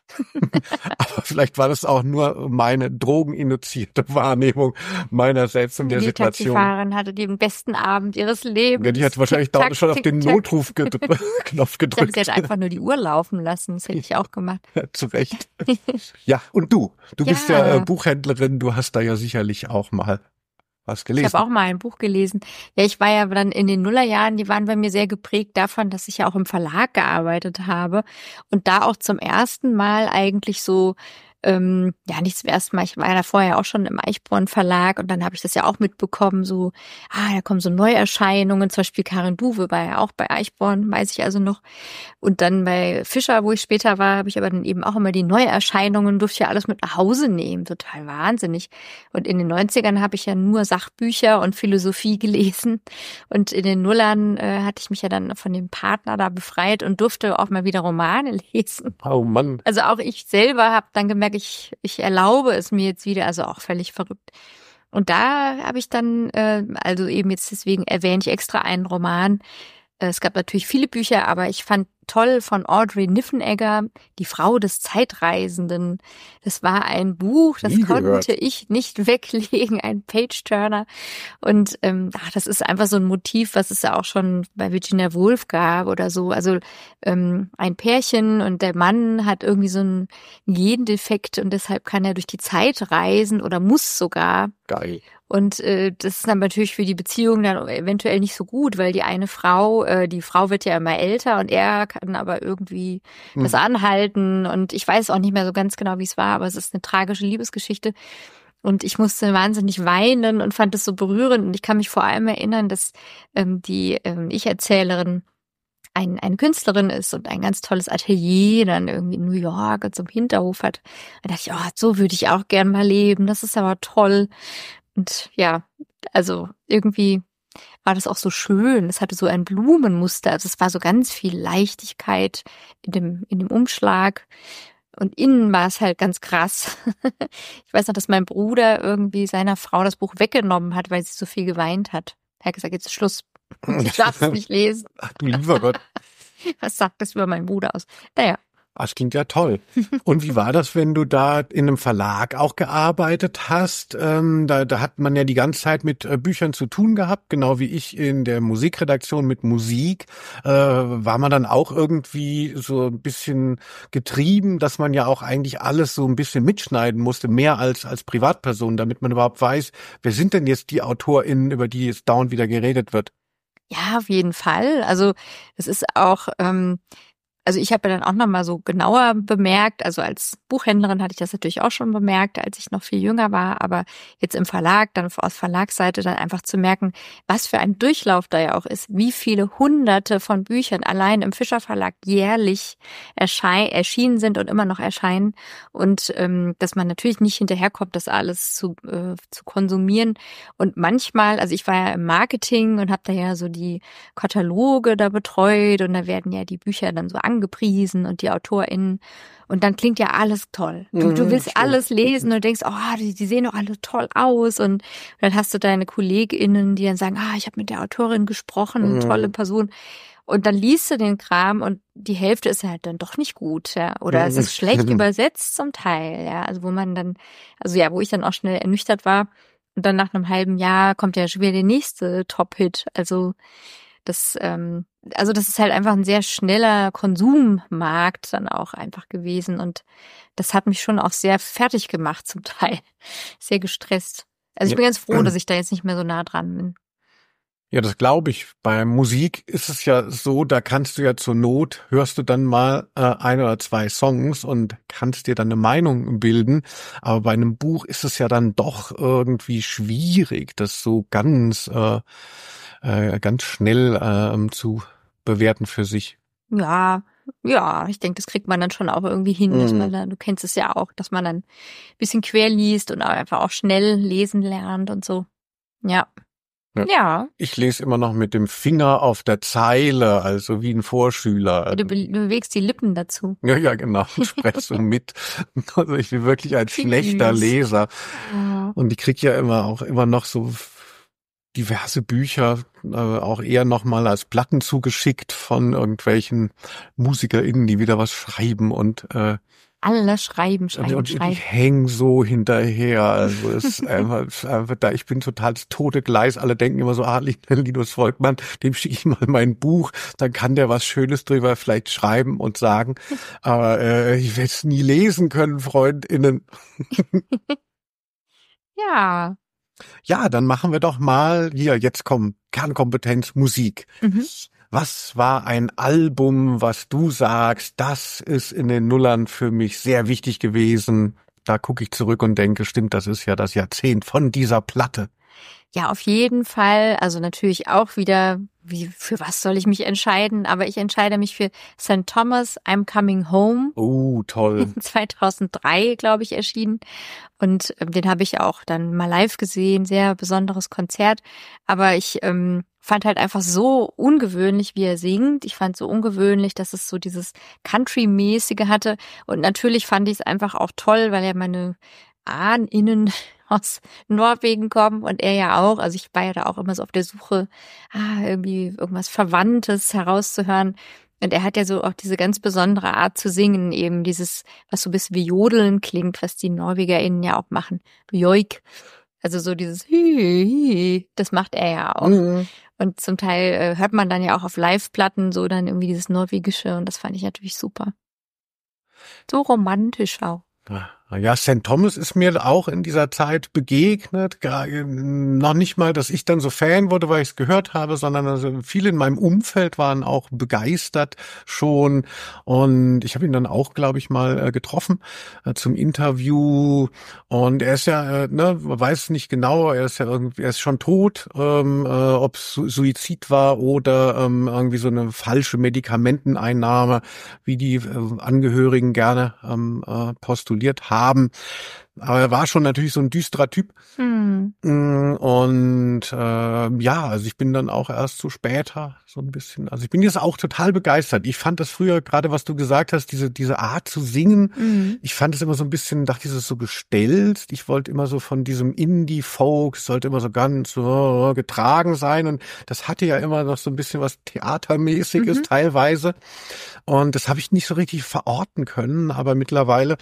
Aber vielleicht war das auch nur meine drogeninduzierte Wahrnehmung meiner selbst und der Die Situation. Taxifahrerin hatte den besten Abend ihres Lebens. Ja, die hat wahrscheinlich Tick, dauernd tack, schon auf tick, den tack. Notrufknopf Ich dachte, gedrückt. sie hat einfach nur die Uhr laufen lassen. Das hätte ich auch gemacht. Ja, zu Recht. Ja, und du? Du Ja. bist ja äh, Buchhändlerin, du hast da ja sicherlich auch mal was Ich gelesen. habe auch mal ein Buch gelesen. Ja, ich war ja dann in den Nullerjahren, die waren bei mir sehr geprägt davon, dass ich ja auch im Verlag gearbeitet habe und da auch zum ersten Mal eigentlich so, ähm, ja nicht zum ersten Mal, ich war ja vorher auch schon im Eichborn Verlag und dann habe ich das ja auch mitbekommen, so, ah, da kommen so Neuerscheinungen, zum Beispiel Karin Duwe war ja auch bei Eichborn, weiß ich also noch. Und dann bei Fischer, wo ich später war, habe ich aber dann eben auch immer die Neuerscheinungen, durfte ja alles mit nach Hause nehmen, total wahnsinnig. Und in den neunzigern habe ich ja nur Sachbücher und Philosophie gelesen und in den Nullern äh, hatte ich mich ja dann von dem Partner da befreit und durfte auch mal wieder Romane lesen. Oh Mann. Also auch ich selber habe dann gemerkt, ich, ich erlaube es mir jetzt wieder, also auch völlig verrückt. Und da habe ich dann, äh, also eben jetzt deswegen erwähne ich extra einen Roman. Äh, es gab natürlich viele Bücher, aber ich fand toll von Audrey Niffenegger, Die Frau des Zeitreisenden. Das war ein Buch, das Nie konnte gehört. ich nicht weglegen, ein Page-Turner. Und ähm, ach, das ist einfach so ein Motiv, was es ja auch schon bei Virginia Woolf gab oder so. Also ähm, ein Pärchen und der Mann hat irgendwie so einen Gendefekt und deshalb kann er durch die Zeit reisen oder muss sogar. Geil. Und äh, das ist dann natürlich für die Beziehung dann eventuell nicht so gut, weil die eine Frau, äh, die Frau wird ja immer älter und er kann aber irgendwie Hm. das anhalten. Und ich weiß auch nicht mehr so ganz genau, wie es war, aber es ist eine tragische Liebesgeschichte. Und ich musste wahnsinnig weinen und fand es so berührend. Und ich kann mich vor allem erinnern, dass ähm, die ähm, Ich-Erzählerin ein, eine Künstlerin ist und ein ganz tolles Atelier dann irgendwie in New York und so im Hinterhof hat. Da dachte ich, oh, so würde ich auch gern mal leben. Das ist aber toll. Und ja, also irgendwie war das auch so schön. Es hatte so ein Blumenmuster. Also es war so ganz viel Leichtigkeit in dem, in dem Umschlag. Und innen war es halt ganz krass. Ich weiß noch, dass mein Bruder irgendwie seiner Frau das Buch weggenommen hat, weil sie so viel geweint hat. Er hat gesagt, jetzt ist Schluss. Ich darf es nicht lesen. Ach du lieber Gott. Was sagt das über meinen Bruder aus? Naja. Das klingt ja toll. Und wie war das, wenn du da in einem Verlag auch gearbeitet hast? Ähm, da, da hat man ja die ganze Zeit mit äh, Büchern zu tun gehabt, genau wie ich in der Musikredaktion mit Musik. Äh, war man dann auch irgendwie so ein bisschen getrieben, dass man ja auch eigentlich alles so ein bisschen mitschneiden musste, mehr als als Privatperson, damit man überhaupt weiß, wer sind denn jetzt die AutorInnen, über die jetzt dauernd wieder geredet wird? Ja, auf jeden Fall. Also es ist auch, ähm, also ich habe ja dann auch nochmal so genauer bemerkt, also als Buchhändlerin hatte ich das natürlich auch schon bemerkt, als ich noch viel jünger war, aber jetzt im Verlag, dann aus Verlagsseite dann einfach zu merken, was für ein Durchlauf da ja auch ist, wie viele hunderte von Büchern allein im Fischer Verlag jährlich erschein, erschienen sind und immer noch erscheinen und ähm, dass man natürlich nicht hinterherkommt, das alles zu, äh, zu konsumieren und manchmal, also ich war ja im Marketing und habe da ja so die Kataloge da betreut und da werden ja die Bücher dann so angepriesen und die AutorInnen und dann klingt ja alles toll. Du, du willst Stimmt. alles lesen und denkst, oh, die, die sehen doch alle toll aus und dann hast du deine KollegInnen, die dann sagen, ah, ich habe mit der Autorin gesprochen, Mhm. tolle Person. Und dann liest du den Kram und die Hälfte ist halt dann doch nicht gut, ja. Oder es ist schlecht übersetzt zum Teil, ja. Also wo man dann, also ja, wo ich dann auch schnell ernüchtert war. Und dann nach einem halben Jahr kommt ja schon wieder der nächste Top-Hit. Also das, ähm, also das ist halt einfach ein sehr schneller Konsummarkt dann auch einfach gewesen. Und das hat mich schon auch sehr fertig gemacht zum Teil. Sehr gestresst. Also ich Ja. bin ganz froh, dass ich da jetzt nicht mehr so nah dran bin. Ja, das glaube ich. Bei Musik ist es ja so, da kannst du ja zur Not, hörst du dann mal äh, ein oder zwei Songs und kannst dir dann eine Meinung bilden. Aber bei einem Buch ist es ja dann doch irgendwie schwierig, das so ganz, äh, äh, ganz schnell äh, zu bewerten für sich. Ja, ja, ich denke, das kriegt man dann schon auch irgendwie hin, dass Mhm. man dann, du kennst es ja auch, dass man dann ein bisschen quer liest und auch einfach auch schnell lesen lernt und so. Ja. Ja. Ja. Ich lese immer noch mit dem Finger auf der Zeile, also wie ein Vorschüler. Du, be- du bewegst die Lippen dazu. Ja, ja, genau. Ich spreche so mit. Also ich bin wirklich ein Wie schlechter süß. Leser. Ja. Und ich krieg ja immer auch immer noch so diverse Bücher, äh, auch eher nochmal als Platten zugeschickt von irgendwelchen MusikerInnen, die wieder was schreiben und äh, Alle schreiben, schreiben, und schreiben. ich hänge so hinterher. Also es ist einfach, es ist einfach da. Ich bin total das tote Gleis. Alle denken immer so, ah, Linus Volkmann, dem schicke ich mal mein Buch. Dann kann der was Schönes drüber vielleicht schreiben und sagen. Aber äh, ich werde es nie lesen können, FreundInnen. Ja. Ja, dann machen wir doch mal hier. Jetzt kommen Kernkompetenz Musik. Mhm. Was war ein Album, was du sagst, das ist in den Nullern für mich sehr wichtig gewesen? Da gucke ich zurück und denke, stimmt, das ist ja das Jahrzehnt von dieser Platte. Ja, auf jeden Fall. Also natürlich auch wieder, wie, für was soll ich mich entscheiden? Aber ich entscheide mich für Sankt Thomas, I'm Coming Home. Oh, toll. zweitausenddrei, glaube ich, erschienen. Und ähm, den habe ich auch dann mal live gesehen. Sehr besonderes Konzert. Aber ich ähm, fand halt einfach so ungewöhnlich, wie er singt. Ich fand so ungewöhnlich, dass es so dieses Country-mäßige hatte. Und natürlich fand ich es einfach auch toll, weil ja meine AhnInnen aus Norwegen kommen und er ja auch. Also ich war ja da auch immer so auf der Suche, ah, irgendwie irgendwas Verwandtes herauszuhören. Und er hat ja so auch diese ganz besondere Art zu singen, eben dieses, was so ein bisschen wie Jodeln klingt, was die NorwegerInnen ja auch machen. Joik. Also so dieses Hi, hi, das macht er ja auch. Mhm. Und zum Teil äh, hört man dann ja auch auf Live-Platten so dann irgendwie dieses Norwegische und das fand ich natürlich super. So romantisch auch. Ja, Sankt Thomas ist mir auch in dieser Zeit begegnet. Gar, noch nicht mal, dass ich dann so Fan wurde, weil ich es gehört habe, sondern also viele in meinem Umfeld waren auch begeistert schon. Und ich habe ihn dann auch, glaube ich, mal äh, getroffen äh, zum Interview. Und er ist ja, äh, ne, man weiß nicht genau, er ist ja irgendwie, er ist schon tot, ähm, äh, ob es Su- Suizid war oder ähm, irgendwie so eine falsche Medikamenteneinnahme, wie die äh, Angehörigen gerne ähm, äh, postuliert haben. haben. Aber er war schon natürlich so ein düsterer Typ. Hm. Und äh, ja, also ich bin dann auch erst so später so ein bisschen, also ich bin jetzt auch total begeistert. Ich fand das früher, gerade was du gesagt hast, diese diese Art zu singen, Mhm. ich fand es immer so ein bisschen, dachte ich, es ist so gestellt. Ich wollte immer so von diesem Indie-Folk, es sollte immer so ganz so getragen sein. Und das hatte ja immer noch so ein bisschen was Theatermäßiges Mhm. teilweise. Und das habe ich nicht so richtig verorten können. Aber mittlerweile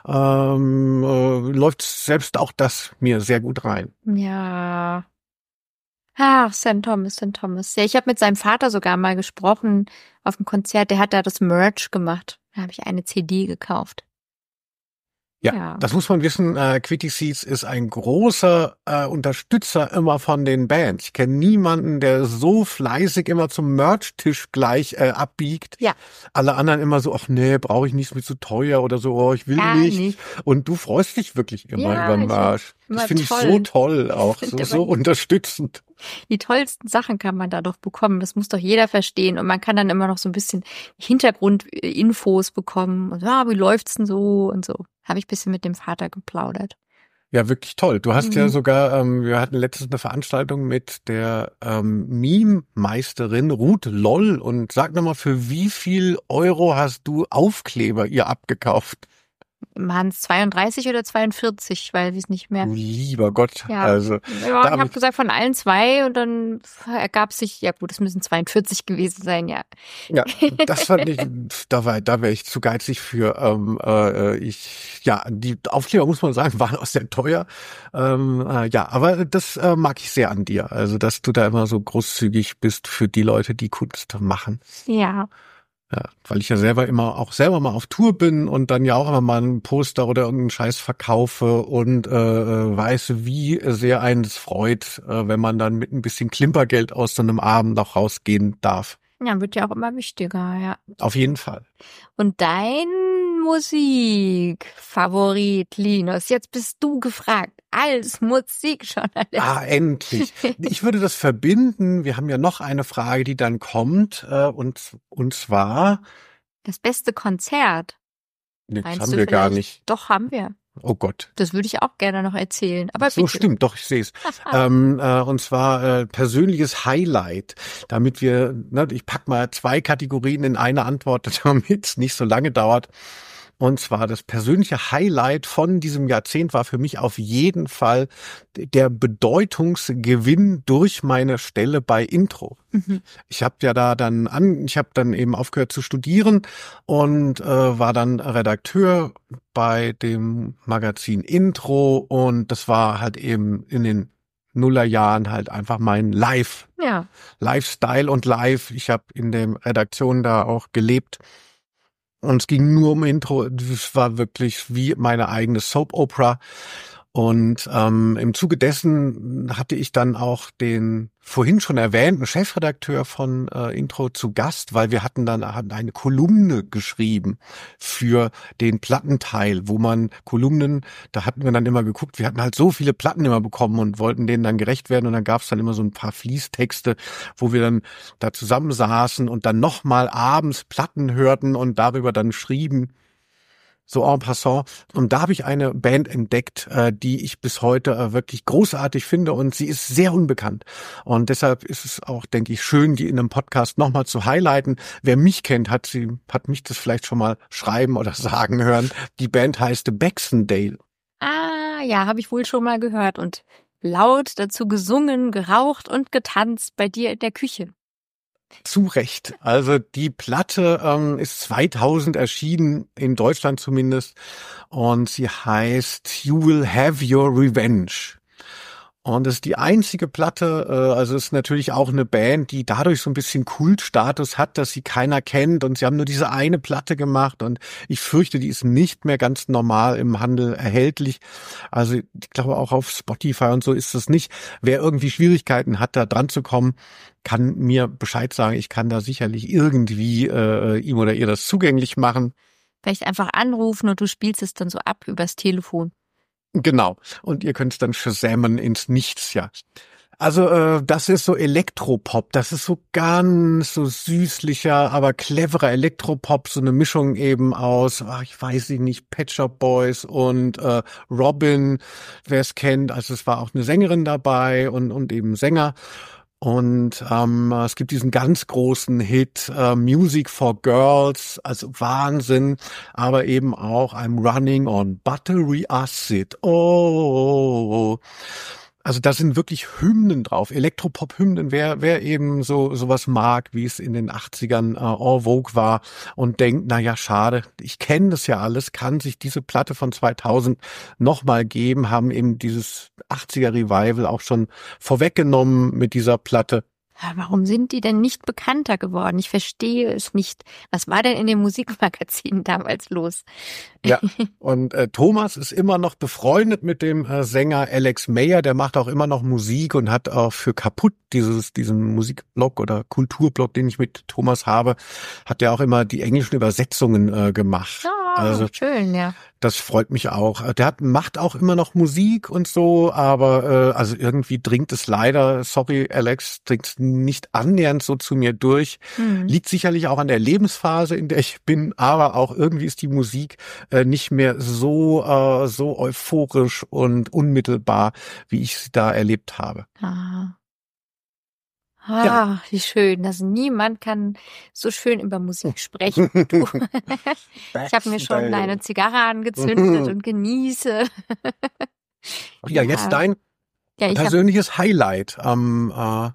ähm, äh, läuft selbst auch das mir sehr gut rein. Ja. Ach, Sankt Thomas, Sankt Thomas. Ja, ich habe mit seinem Vater sogar mal gesprochen auf dem Konzert. Der hat da das Merch gemacht. Da habe ich eine C D gekauft. Ja, Ja. das muss man wissen. Äh, Quitty Seeds ist ein großer äh, Unterstützer immer von den Bands. Ich kenne niemanden, der so fleißig immer zum Merch-Tisch gleich äh, abbiegt. Ja. Alle anderen immer so, ach nee, brauche ich nicht, ist mir zu teuer oder so, oh, ich will Gar nicht. nicht. Und du freust dich wirklich immer Ja, über ich Merch. find's Das immer finde ich toll. so toll auch, Ich so, find so immer- unterstützend. Die tollsten Sachen kann man da doch bekommen. Das muss doch jeder verstehen. Und man kann dann immer noch so ein bisschen Hintergrundinfos bekommen. Und ja, wie läuft's denn so und so. Habe ich ein bisschen mit dem Vater geplaudert. Ja, wirklich toll. Du hast Mhm. ja sogar, ähm, wir hatten letztens eine Veranstaltung mit der ähm, Meme-Meisterin Ruth Loll und sag nochmal, für wie viel Euro hast du Aufkleber ihr abgekauft? Waren es zweiunddreißig oder zweiundvierzig? Ich weiß es nicht mehr. Du lieber Gott. Ja. Also, Ja, da ich hab habe ich- gesagt von allen zwei und dann ergab sich, ja gut, es müssen zweiundvierzig gewesen sein, ja. ja, das fand ich, da war, da wäre ich zu geizig für. Ähm, äh, ich, ja, die Aufkleber, muss man sagen, waren auch sehr teuer. Ähm, äh, ja, aber das äh, mag ich sehr an dir. Also, dass du da immer so großzügig bist für die Leute, die Kunst machen. Ja. Ja, weil ich ja selber immer auch selber mal auf Tour bin und dann ja auch immer mal ein Poster oder irgendeinen Scheiß verkaufe und äh, weiß, wie sehr einen es freut, äh, wenn man dann mit ein bisschen Klimpergeld aus so einem Abend noch rausgehen darf. Ja, wird ja auch immer wichtiger, ja. Auf jeden Fall. Und dein Musikfavorit, Linus, jetzt bist du gefragt, als Musikjournalist. Ah, endlich. Ich würde das verbinden. Wir haben ja noch eine Frage, die dann kommt, äh, und und zwar, Das beste Konzert. nee, das Meinst haben du wir gar vielleicht? nicht. Doch, haben wir. Oh Gott. Das würde ich auch gerne noch erzählen. Aber So, bitte. stimmt, doch, ich sehe es. ähm, äh, und zwar äh, persönliches Highlight, damit wir, ne, ich pack mal zwei Kategorien in eine Antwort, damit es nicht so lange dauert. Und zwar das persönliche Highlight von diesem Jahrzehnt war für mich auf jeden Fall der Bedeutungsgewinn durch meine Stelle bei Intro. Mhm. Ich habe ja da dann an, ich habe dann eben aufgehört zu studieren und äh, war dann Redakteur bei dem Magazin Intro und das war halt eben in den Nullerjahren halt einfach mein Life, ja. Lifestyle und Live. Ich habe in der Redaktion da auch gelebt und es ging nur um Intro. Es war wirklich wie meine eigene Soap Opera. Und ähm, im Zuge dessen hatte ich dann auch den vorhin schon erwähnten Chefredakteur von äh, Intro zu Gast, weil wir hatten dann hatten eine Kolumne geschrieben für den Plattenteil, wo man Kolumnen, da hatten wir dann immer geguckt, wir hatten halt so viele Platten immer bekommen und wollten denen dann gerecht werden und dann gab es dann immer so ein paar Fließtexte, wo wir dann da zusammensaßen und dann nochmal abends Platten hörten und darüber dann schrieben. So en passant. Und da habe ich eine Band entdeckt, äh, die ich bis heute äh, wirklich großartig finde und sie ist sehr unbekannt. Und deshalb ist es auch, denke ich, schön, die in einem Podcast nochmal zu highlighten. Wer mich kennt, hat sie, hat mich das vielleicht schon mal schreiben oder sagen hören. Die Band heißt Baxendale. Ah, ja, habe ich wohl schon mal gehört und laut dazu gesungen, geraucht und getanzt bei dir in der Küche. Zu Recht. Also die Platte ähm, ist zweitausend erschienen, in Deutschland zumindest, und sie heißt You Will Have Your Revenge. Und das ist die einzige Platte, äh, also es ist natürlich auch eine Band, die dadurch so ein bisschen Kultstatus hat, dass sie keiner kennt und sie haben nur diese eine Platte gemacht und ich fürchte, die ist nicht mehr ganz normal im Handel erhältlich. Also ich glaube auch auf Spotify und so ist das nicht. Wer irgendwie Schwierigkeiten hat, da dran zu kommen, kann mir Bescheid sagen. Ich kann da sicherlich irgendwie äh, ihm oder ihr das zugänglich machen. Vielleicht einfach anrufen und du spielst es dann so ab übers Telefon. Genau. Und ihr könnt es dann shazamen ins Nichts, ja. Also äh, das ist so Elektropop. Das ist so ganz so süßlicher, aber cleverer Elektropop. So eine Mischung eben aus, ach, ich weiß nicht, Pet Shop Boys und äh, Robin, wer es kennt. Also es war auch eine Sängerin dabei und und eben Sänger. Und ähm, es gibt diesen ganz großen Hit äh, Music for Girls, also Wahnsinn, aber eben auch I'm Running on Battery Acid. Oh, also da sind wirklich Hymnen drauf, Elektropop-Hymnen. Wer wer eben so sowas mag, wie es in den achtzigern äh, en vogue war und denkt, na ja, schade, ich kenne das ja alles, kann sich diese Platte von zweitausend nochmal geben, haben eben dieses achtziger Revival auch schon vorweggenommen mit dieser Platte. Warum sind die denn nicht bekannter geworden? Ich verstehe es nicht. Was war denn in den Musikmagazinen damals los? Ja, und äh, Thomas ist immer noch befreundet mit dem äh, Sänger Alex Mayer. Der macht auch immer noch Musik und hat auch für Kaputt, dieses diesen Musikblog oder Kulturblog, den ich mit Thomas habe, hat er auch immer die englischen Übersetzungen äh, gemacht. Oh, also schön, ja. Das freut mich auch. Der hat, macht auch immer noch Musik und so, aber äh, also irgendwie dringt es leider, sorry Alex, dringt es nicht annähernd so zu mir durch. Mhm. Liegt sicherlich auch an der Lebensphase, in der ich bin, aber auch irgendwie ist die Musik äh, nicht mehr so äh, so euphorisch und unmittelbar, wie ich sie da erlebt habe. Ah. Ah, ja. Wie schön. Also niemand kann so schön über Musik sprechen wie du. Ich habe mir schon eine Zigarre angezündet und genieße. Ja, jetzt dein ja, persönliches hab, Highlight am ähm,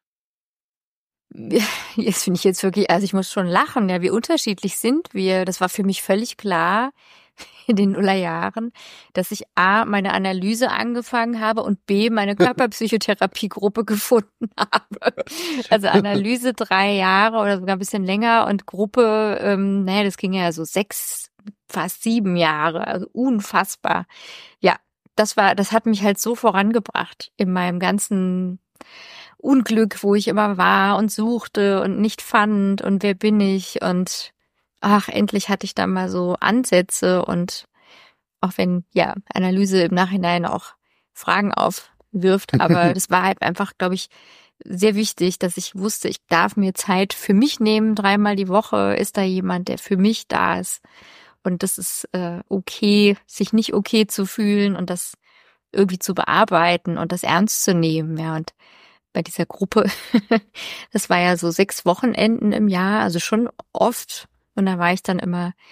äh Jetzt finde ich jetzt wirklich, also ich muss schon lachen, ja, wie unterschiedlich sind wir. Das war für mich völlig klar in den Nullerjahren, dass ich A, meine Analyse angefangen habe und B, meine Körperpsychotherapiegruppe gefunden habe. Also Analyse drei Jahre oder sogar ein bisschen länger und Gruppe, ähm, naja, das ging ja so sechs, fast sieben Jahre, also unfassbar. Ja, das war, das hat mich halt so vorangebracht in meinem ganzen Unglück, wo ich immer war und suchte und nicht fand und wer bin ich und ach, endlich hatte ich da mal so Ansätze und auch wenn, ja, Analyse im Nachhinein auch Fragen aufwirft, aber das war halt einfach, glaube ich, sehr wichtig, dass ich wusste, ich darf mir Zeit für mich nehmen, dreimal die Woche ist da jemand, der für mich da ist und das ist äh, okay, sich nicht okay zu fühlen und das irgendwie zu bearbeiten und das ernst zu nehmen, ja, und bei dieser Gruppe, das war ja so sechs Wochenenden im Jahr, also schon oft. Und da war ich dann immer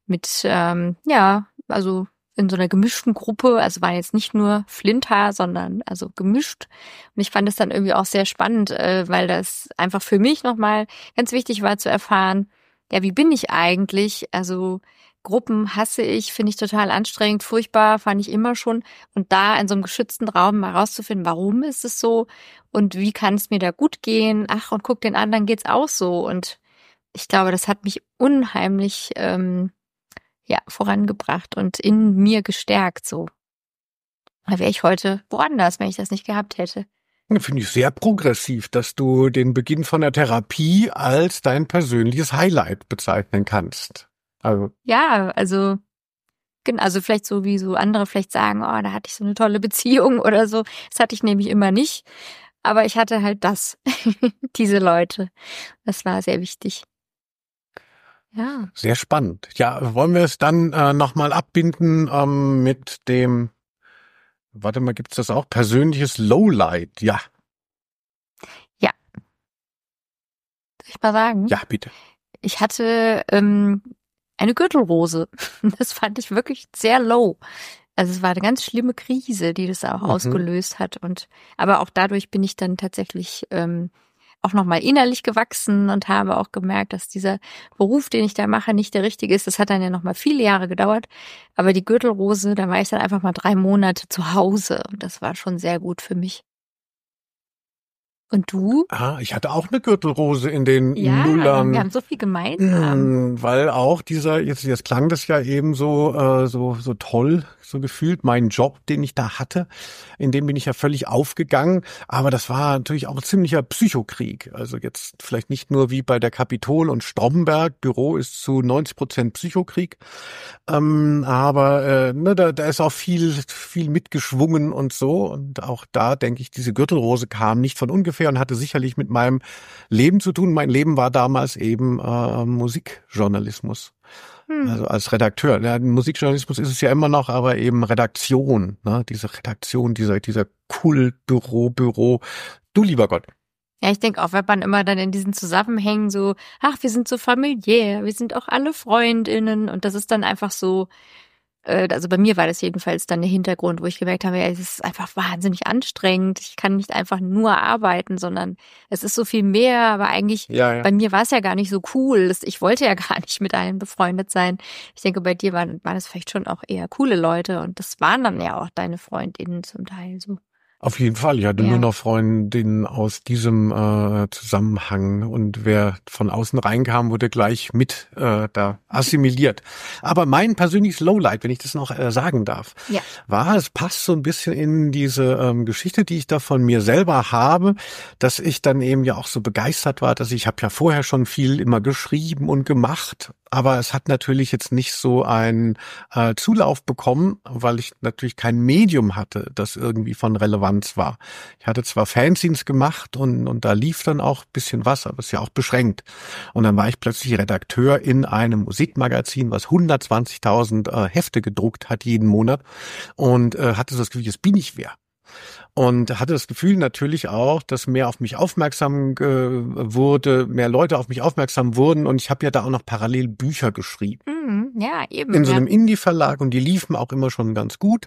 mit, ähm, ja, also in so einer gemischten Gruppe, also waren jetzt nicht nur Flinter, sondern also gemischt. Und ich fand es dann irgendwie auch sehr spannend, äh, weil das einfach für mich nochmal ganz wichtig war zu erfahren, ja, wie bin ich eigentlich? Also Gruppen hasse ich, finde ich total anstrengend, furchtbar, fand ich immer schon. Und da in so einem geschützten Raum mal rauszufinden, warum ist es so und wie kann es mir da gut gehen? Ach, und guck, den anderen geht's auch so. Und ich glaube, das hat mich unheimlich ähm, ja vorangebracht und in mir gestärkt. So, da wäre ich heute woanders, wenn ich das nicht gehabt hätte. Finde ich sehr progressiv, dass du den Beginn von der Therapie als dein persönliches Highlight bezeichnen kannst. Also Ja, also genau, also vielleicht so wie so andere vielleicht sagen, oh, da hatte ich so eine tolle Beziehung oder so. Das hatte ich nämlich immer nicht. Aber ich hatte halt das, diese Leute. Das war sehr wichtig. Ja. sehr spannend. Ja, wollen wir es dann äh, nochmal abbinden ähm, mit dem, warte mal, gibt's das auch? Persönliches Lowlight, ja. Soll ich mal sagen? Ja, bitte. Ich hatte ähm, eine Gürtelrose. Das fand ich wirklich sehr low. Also es war eine ganz schlimme Krise, die das auch Mhm. ausgelöst hat. Und aber auch dadurch bin ich dann tatsächlich ähm, auch nochmal innerlich gewachsen und habe auch gemerkt, dass dieser Beruf, den ich da mache, nicht der richtige ist. Das hat dann ja nochmal viele Jahre gedauert. Aber die Gürtelrose, da war ich dann einfach mal drei Monate zu Hause. Und das war schon sehr gut für mich. Und du? Ah, ich hatte auch eine Gürtelrose in den Ja, Nullern. wir haben so viel gemeinsam. Mm, Weil auch dieser, jetzt, jetzt klang das ja eben so, äh, so, so toll, so gefühlt, mein Job, den ich da hatte, in dem bin ich ja völlig aufgegangen, aber das war natürlich auch ein ziemlicher Psychokrieg. Also jetzt vielleicht nicht nur wie bei der Kapitol und Stromberg, Büro ist zu neunzig Prozent Psychokrieg, ähm, aber äh, ne, da, da ist auch viel, viel mitgeschwungen und so und auch da denke ich, diese Gürtelrose kam nicht von ungefähr und hatte sicherlich mit meinem Leben zu tun. Mein Leben war damals eben äh, Musikjournalismus. Hm. Also als Redakteur. Ja, Musikjournalismus ist es ja immer noch, aber eben Redaktion, ne? Diese Redaktion, dieser, dieser Kultbüro, Büro. Du lieber Gott. Ja, ich denke auch, wenn man immer dann in diesen Zusammenhängen so, ach, wir sind so familiär, wir sind auch alle FreundInnen und das ist dann einfach so, äh, also bei mir war das jedenfalls dann der Hintergrund, wo ich gemerkt habe, ja, es ist einfach wahnsinnig anstrengend. Ich kann nicht einfach nur arbeiten, sondern es ist so viel mehr, aber eigentlich, Ja, ja. bei mir war es ja gar nicht so cool. Das- Ich wollte ja gar nicht mit allen befreundet sein. Ich denke, bei dir waren, waren das vielleicht schon auch eher coole Leute und das waren dann ja auch deine FreundInnen zum Teil so. Auf jeden Fall. Ich hatte Ja. nur noch Freundinnen aus diesem äh, Zusammenhang und wer von außen reinkam, wurde gleich mit äh, da assimiliert. Aber mein persönliches Lowlight, wenn ich das noch äh, sagen darf, Ja. war, es passt so ein bisschen in diese ähm, Geschichte, die ich da von mir selber habe, dass ich dann eben ja auch so begeistert war, dass ich habe ja vorher schon viel immer geschrieben und gemacht, aber es hat natürlich jetzt nicht so einen äh, Zulauf bekommen, weil ich natürlich kein Medium hatte, das irgendwie von Relevanz war. Ich hatte zwar Fanzines gemacht und, und da lief dann auch ein bisschen was, aber es ist ja auch beschränkt. Und dann war ich plötzlich Redakteur in einem Musikmagazin, was hundertzwanzigtausend äh, Hefte gedruckt hat jeden Monat und äh, hatte so das Gefühl, jetzt bin ich wer. Und hatte das Gefühl natürlich auch, dass mehr auf mich aufmerksam äh, wurde, mehr Leute auf mich aufmerksam wurden und ich habe ja da auch noch parallel Bücher geschrieben. Mhm, ja, eben. In so ja. einem Indie-Verlag und die liefen auch immer schon ganz gut.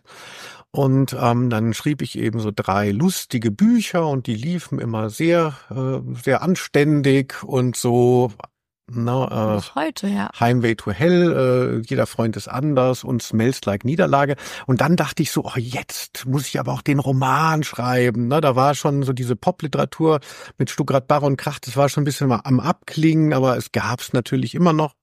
Und ähm, dann schrieb ich eben so drei lustige Bücher und die liefen immer sehr, äh, sehr anständig und so. Na, äh, Bis heute, ja. Highway to Hell, äh, jeder Freund ist anders und Smells Like Niederlage. Und dann dachte ich so, oh, jetzt muss ich aber auch den Roman schreiben. Ne, da war schon so diese Popliteratur mit Stuckrad Barre und Krach, das war schon ein bisschen mal am Abklingen, aber es gab's natürlich immer noch.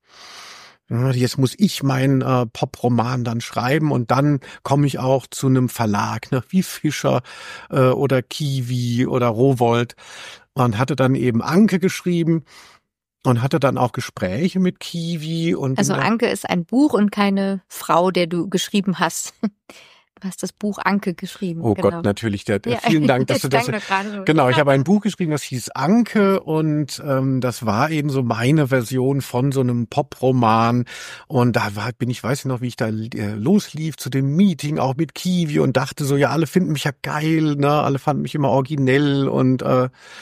Ja, jetzt muss ich meinen äh, Poproman dann schreiben und dann komme ich auch zu einem Verlag, ne, wie Fischer äh, oder Kiwi oder Rowohlt und hatte dann eben Anke geschrieben. Und hatte dann auch Gespräche mit Kiwi und Also bin da- Anke ist ein Buch und keine Frau, der du geschrieben hast. Du hast das Buch Anke geschrieben. oh genau. Gott, natürlich. Der, der, Ja. vielen Dank, dass Ich du das. danke gerade so. Genau, ich habe ein Buch geschrieben, das hieß Anke und ähm, das war eben so meine Version von so einem Poproman. Und da war, bin ich, weiß ich noch, wie ich da äh, loslief zu dem Meeting auch mit Kiwi und dachte so, ja, alle finden mich ja geil, ne, alle fanden mich immer originell und äh,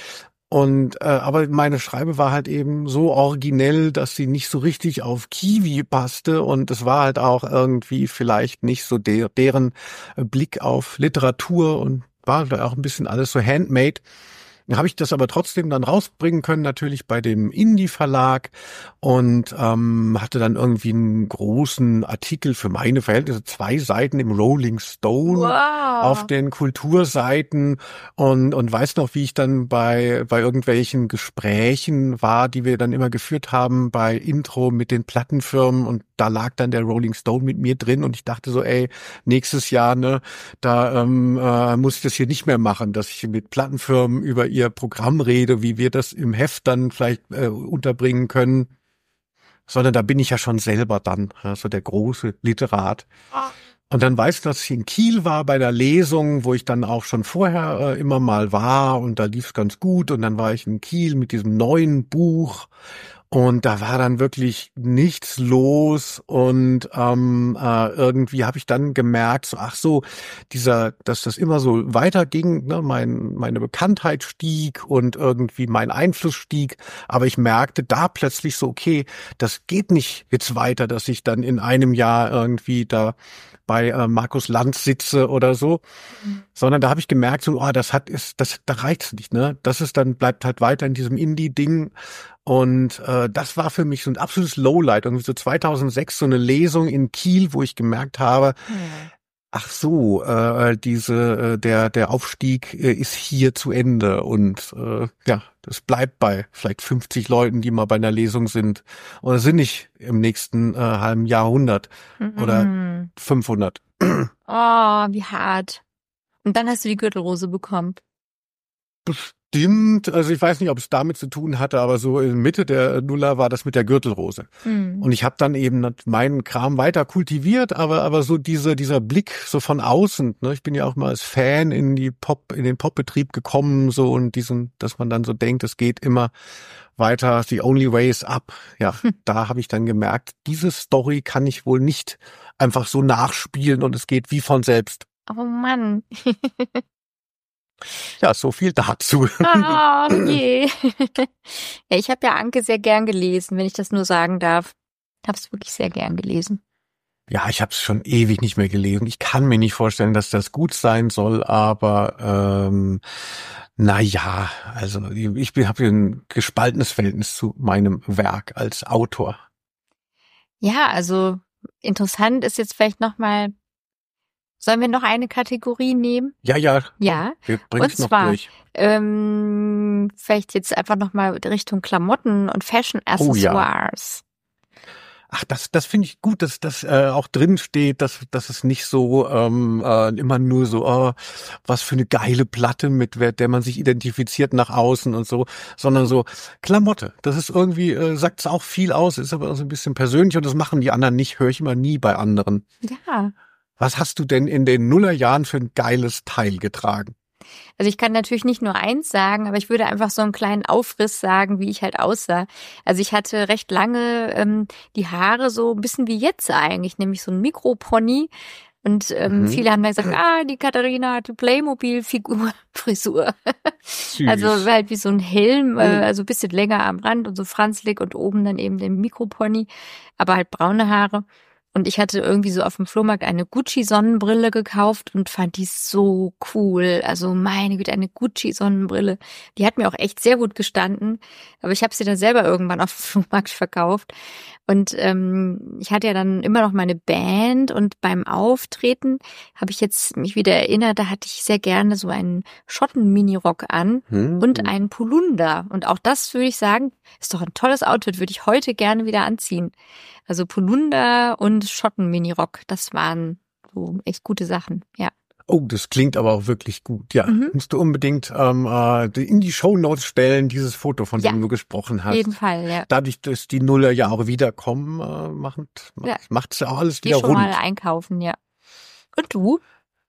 Und äh, aber meine Schreibe war halt eben so originell, dass sie nicht so richtig auf Kiwi passte und es war halt auch irgendwie vielleicht nicht so der, deren Blick auf Literatur und war da auch ein bisschen alles so handmade. Dann habe ich das aber trotzdem dann rausbringen können, natürlich bei dem Indie-Verlag und ähm, hatte dann irgendwie einen großen Artikel für meine Verhältnisse, zwei Seiten im Rolling Stone Wow. auf den Kulturseiten und und weiß noch, wie ich dann bei bei irgendwelchen Gesprächen war, die wir dann immer geführt haben bei Intro mit den Plattenfirmen und da lag dann der Rolling Stone mit mir drin und ich dachte so, ey, nächstes Jahr, ne, da ähm, äh, muss ich das hier nicht mehr machen, dass ich mit Plattenfirmen über ihr Programm rede, wie wir das im Heft dann vielleicht äh, unterbringen können, sondern da bin ich ja schon selber dann, also der große Literat. Und dann weißt du, dass ich in Kiel war bei der Lesung, wo ich dann auch schon vorher äh, immer mal war und da lief es ganz gut und dann war ich in Kiel mit diesem neuen Buch und da war dann wirklich nichts los und ähm, äh, irgendwie habe ich dann gemerkt, so ach so, dieser, dass das immer so weiterging, ne, mein meine Bekanntheit stieg und irgendwie mein Einfluss stieg, aber ich merkte da plötzlich so, okay, das geht nicht jetzt weiter, dass ich dann in einem Jahr irgendwie da bei äh, Markus Lanz sitze oder so, mhm. sondern da habe ich gemerkt, so, oh, das hat ist, das, da reicht's nicht, ne? Das ist dann bleibt halt weiter in diesem Indie-Ding und äh, das war für mich so ein absolutes Lowlight, irgendwie so zweitausendsechs so eine Lesung in Kiel, wo ich gemerkt habe, mhm. ach so, äh, diese äh, der der Aufstieg äh, ist hier zu Ende und äh, ja, das bleibt bei vielleicht fünfzig Leuten, die mal bei einer Lesung sind und es sind nicht im nächsten äh, halben Jahrhundert mhm. oder fünfhundert. Oh, wie hart. Und dann hast du die Gürtelrose bekommen. Bestimmt, also ich weiß nicht, ob es damit zu tun hatte, aber so in Mitte der Nuller war das mit der Gürtelrose. Mhm. Und ich habe dann eben meinen Kram weiter kultiviert, aber aber so diese dieser Blick so von außen, ne, ich bin ja auch mal als Fan in die Pop in den Popbetrieb gekommen so und diesen, dass man dann so denkt, es geht immer weiter, the only way is up. Ja, hm. da habe ich dann gemerkt, diese Story kann ich wohl nicht einfach so nachspielen und es geht wie von selbst. Oh Mann. Ja, so viel dazu. Oh je. Ja, ich habe ja Anke sehr gern gelesen, wenn ich das nur sagen darf. Ich habe es wirklich sehr gern gelesen. Ja, ich habe es schon ewig nicht mehr gelesen. Ich kann mir nicht vorstellen, dass das gut sein soll, aber ähm, na ja, also ich habe ein gespaltenes Verhältnis zu meinem Werk als Autor. Ja, also interessant ist jetzt vielleicht nochmal, sollen wir noch eine Kategorie nehmen? Ja, ja. Ja. Wir bringen es noch zwar, durch. Ähm, vielleicht jetzt einfach nochmal Richtung Klamotten und Fashion Accessoires. Oh, ja. Ach, das, das finde ich gut, dass das äh, auch drin steht, dass, dass es nicht so ähm, äh, immer nur so, oh, was für eine geile Platte, mit der man sich identifiziert nach außen und so, sondern so Klamotte. Das ist irgendwie, äh, sagt es auch viel aus, ist aber so ein bisschen persönlich und das machen die anderen nicht, höre ich immer nie bei anderen. Ja. Was hast du denn in den Nullerjahren für ein geiles Teil getragen? Also ich kann natürlich nicht nur eins sagen, aber ich würde einfach so einen kleinen Aufriss sagen, wie ich halt aussah. Also ich hatte recht lange ähm, die Haare so ein bisschen wie jetzt eigentlich, nämlich so ein Mikropony. Und ähm, mhm. viele haben dann gesagt, ah, die Katharina hat die Playmobil-Figur-Frisur. Also halt wie so ein Helm, äh, also ein bisschen länger am Rand und so franzlig und oben dann eben den Mikropony, aber halt braune Haare. Und ich hatte irgendwie so auf dem Flohmarkt eine Gucci-Sonnenbrille gekauft und fand die so cool. Also meine Güte, eine Gucci-Sonnenbrille. Die hat mir auch echt sehr gut gestanden. Aber ich habe sie dann selber irgendwann auf dem Flohmarkt verkauft. Und ähm, ich hatte ja dann immer noch meine Band. Und beim Auftreten habe ich jetzt mich wieder erinnert, da hatte ich sehr gerne so einen Schotten-Minirock an hm. und einen Polunder. Und auch das würde ich sagen, ist doch ein tolles Outfit, würde ich heute gerne wieder anziehen. Also Polunder und Schotten-Minirock, das waren so echt gute Sachen, ja. Oh, das klingt aber auch wirklich gut. Ja, mhm. musst du unbedingt ähm, in die Shownotes stellen, dieses Foto, von ja, dem du gesprochen hast. Auf jeden Fall, ja. Dadurch, dass die Nullerjahre wiederkommen, äh, macht ja. macht's ja auch alles wieder Geh schon rund. Mal einkaufen, ja. Und du?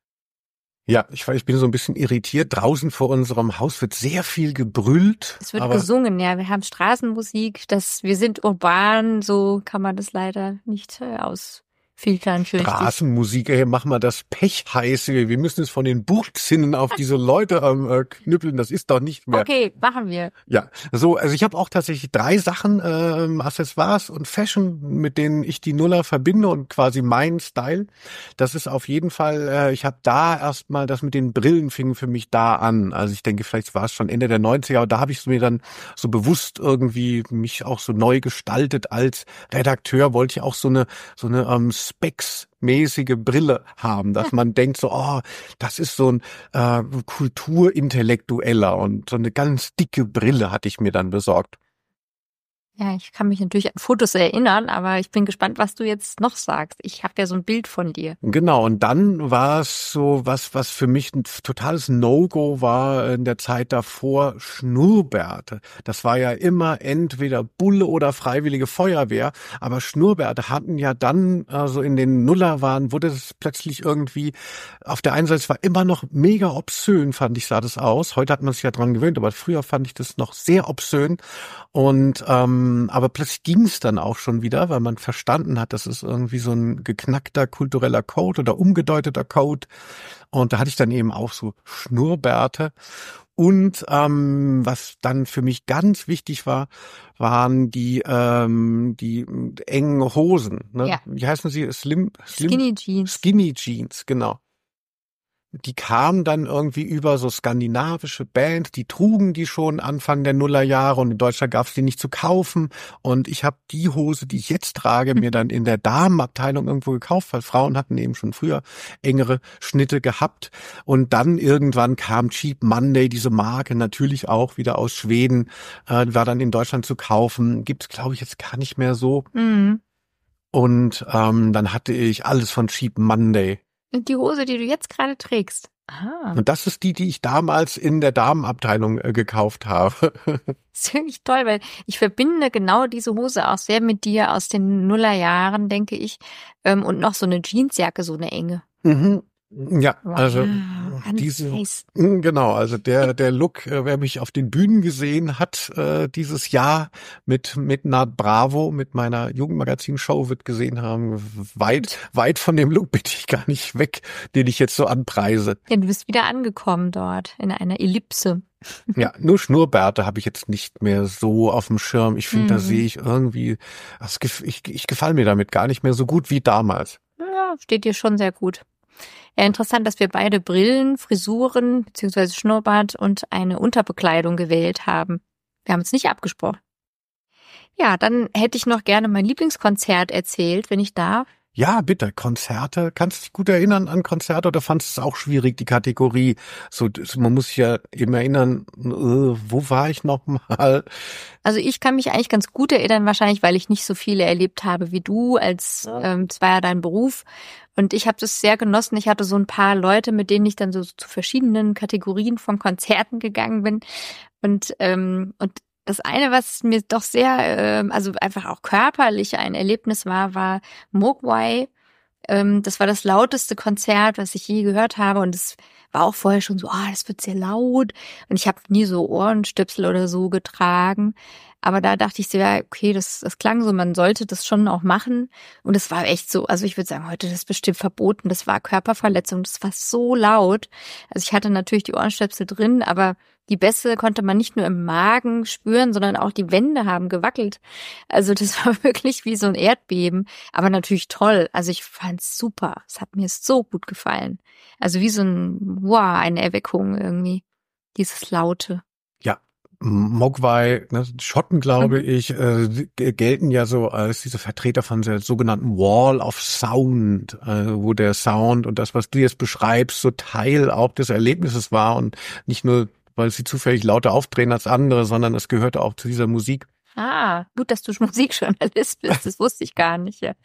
Ja, ich, ich bin so ein bisschen irritiert. Draußen vor unserem Haus wird sehr viel gebrüllt. Es wird aber gesungen, ja. Wir haben Straßenmusik. Das, wir sind urban, so kann man das leider nicht äh, ausführen. Filtern-schüchtig. Straßenmusik, hey, mach mal das Pech heiße. Wir müssen es von den Buchzinnen auf diese Leute ähm, äh, knüppeln. Das ist doch nicht mehr. Okay, machen wir. Ja, so, also ich habe auch tatsächlich drei Sachen, ähm, Accessoires und Fashion, mit denen ich die Nuller verbinde und quasi meinen Style. Das ist auf jeden Fall, äh, ich habe da erstmal, das mit den Brillen fing für mich da an. Also ich denke, vielleicht war es schon Ende der neunziger, aber da habe ich es mir dann so bewusst irgendwie mich auch so neu gestaltet. Als Redakteur wollte ich auch so eine, so eine ähm, Specs-mäßige Brille haben, dass man denkt so, oh, das ist so ein äh, Kulturintellektueller, und so eine ganz dicke Brille hatte ich mir dann besorgt. Ja, ich kann mich natürlich an Fotos erinnern, aber ich bin gespannt, was du jetzt noch sagst. Ich habe ja so ein Bild von dir. Genau, und dann war es so was, was für mich ein totales No-Go war in der Zeit davor, Schnurrbärte. Das war ja immer entweder Bulle oder Freiwillige Feuerwehr, aber Schnurrbärte hatten ja dann, also in den Nullerjahren wurde es plötzlich irgendwie, auf der einen Seite, es war immer noch mega obszön, fand ich, sah das aus. Heute hat man sich ja dran gewöhnt, aber früher fand ich das noch sehr obszön. Und ähm, aber plötzlich ging es dann auch schon wieder, weil man verstanden hat, das ist irgendwie so ein geknackter kultureller Code oder umgedeuteter Code. Und da hatte ich dann eben auch so Schnurrbärte. Und ähm, was dann für mich ganz wichtig war, waren die ähm, die engen Hosen. Ne? Ja. Wie heißen sie? Slim, Slim? Skinny Jeans. Skinny Jeans, genau. Die kamen dann irgendwie über so skandinavische Bands, die trugen die schon Anfang der Nullerjahre, und in Deutschland gab es die nicht zu kaufen. Und ich habe die Hose, die ich jetzt trage, mir dann in der Damenabteilung irgendwo gekauft, weil Frauen hatten eben schon früher engere Schnitte gehabt. Und dann irgendwann kam Cheap Monday, diese Marke, natürlich auch wieder aus Schweden, äh, war dann in Deutschland zu kaufen. Gibt's, glaube ich, jetzt gar nicht mehr so. Mhm. Und ähm, dann hatte ich alles von Cheap Monday. Und die Hose, die du jetzt gerade trägst. Ah. Und das ist die, die ich damals in der Damenabteilung äh, gekauft habe. Das ist wirklich toll, weil ich verbinde genau diese Hose auch sehr mit dir aus den Nullerjahren, denke ich. Ähm, und noch so eine Jeansjacke, so eine enge. Mhm. Ja, also Wow, ganz diese, nice. genau, also der der Look, äh, wer mich auf den Bühnen gesehen hat äh, dieses Jahr mit mit Nat Bravo, mit meiner Jugendmagazin-Show, wird gesehen haben, weit weit von dem Look bin ich gar nicht weg, den ich jetzt so anpreise. Ja, du bist wieder angekommen dort in einer Ellipse. Ja, nur Schnurrbärte habe ich jetzt nicht mehr so auf dem Schirm. Ich finde, Mhm. da sehe ich irgendwie, das, gef- ich, ich gefalle mir damit gar nicht mehr so gut wie damals. Ja, steht dir schon sehr gut. Ja, interessant, dass wir beide Brillen, Frisuren beziehungsweise Schnurrbart und eine Unterbekleidung gewählt haben. Wir haben uns nicht abgesprochen. Ja, dann hätte ich noch gerne mein Lieblingskonzert erzählt, wenn ich darf. Ja, bitte, Konzerte. Kannst du dich gut erinnern an Konzerte, oder fandest du es auch schwierig, die Kategorie? So, das- man muss sich ja eben erinnern, äh, wo war ich noch mal? Also ich kann mich eigentlich ganz gut erinnern, wahrscheinlich, weil ich nicht so viele erlebt habe wie du, als ähm, es war ja dein Beruf. Und ich habe das sehr genossen. Ich hatte so ein paar Leute, mit denen ich dann so zu verschiedenen Kategorien von Konzerten gegangen bin. Und ähm, und das eine, was mir doch sehr, ähm, also einfach auch körperlich ein Erlebnis war, war Mogwai. Ähm, das war das lauteste Konzert, was ich je gehört habe. Und es war auch vorher schon so, ah, das wird sehr laut. Und ich habe nie so Ohrenstöpsel oder so getragen. Aber da dachte ich so, ja, okay, das, das klang so, man sollte das schon auch machen. Und es war echt so, also ich würde sagen, heute ist das bestimmt verboten. Das war Körperverletzung, das war so laut. Also ich hatte natürlich die Ohrenstöpsel drin, aber die Bässe konnte man nicht nur im Magen spüren, sondern auch die Wände haben gewackelt. Also das war wirklich wie so ein Erdbeben, aber natürlich toll. Also ich fand's super. Es hat mir so gut gefallen. Also wie so ein, wow, eine Erweckung irgendwie. Dieses Laute. Ja, Mogwai, ne, Schotten, glaube Mhm. ich, äh, g- gelten ja so als diese Vertreter von der sogenannten Wall of Sound, äh, wo der Sound und das, was du jetzt beschreibst, so Teil auch des Erlebnisses war und nicht nur, weil sie zufällig lauter aufdrehen als andere, sondern es gehörte auch zu dieser Musik. Ah, gut, dass du Musikjournalist bist. Das wusste ich gar nicht. Ja.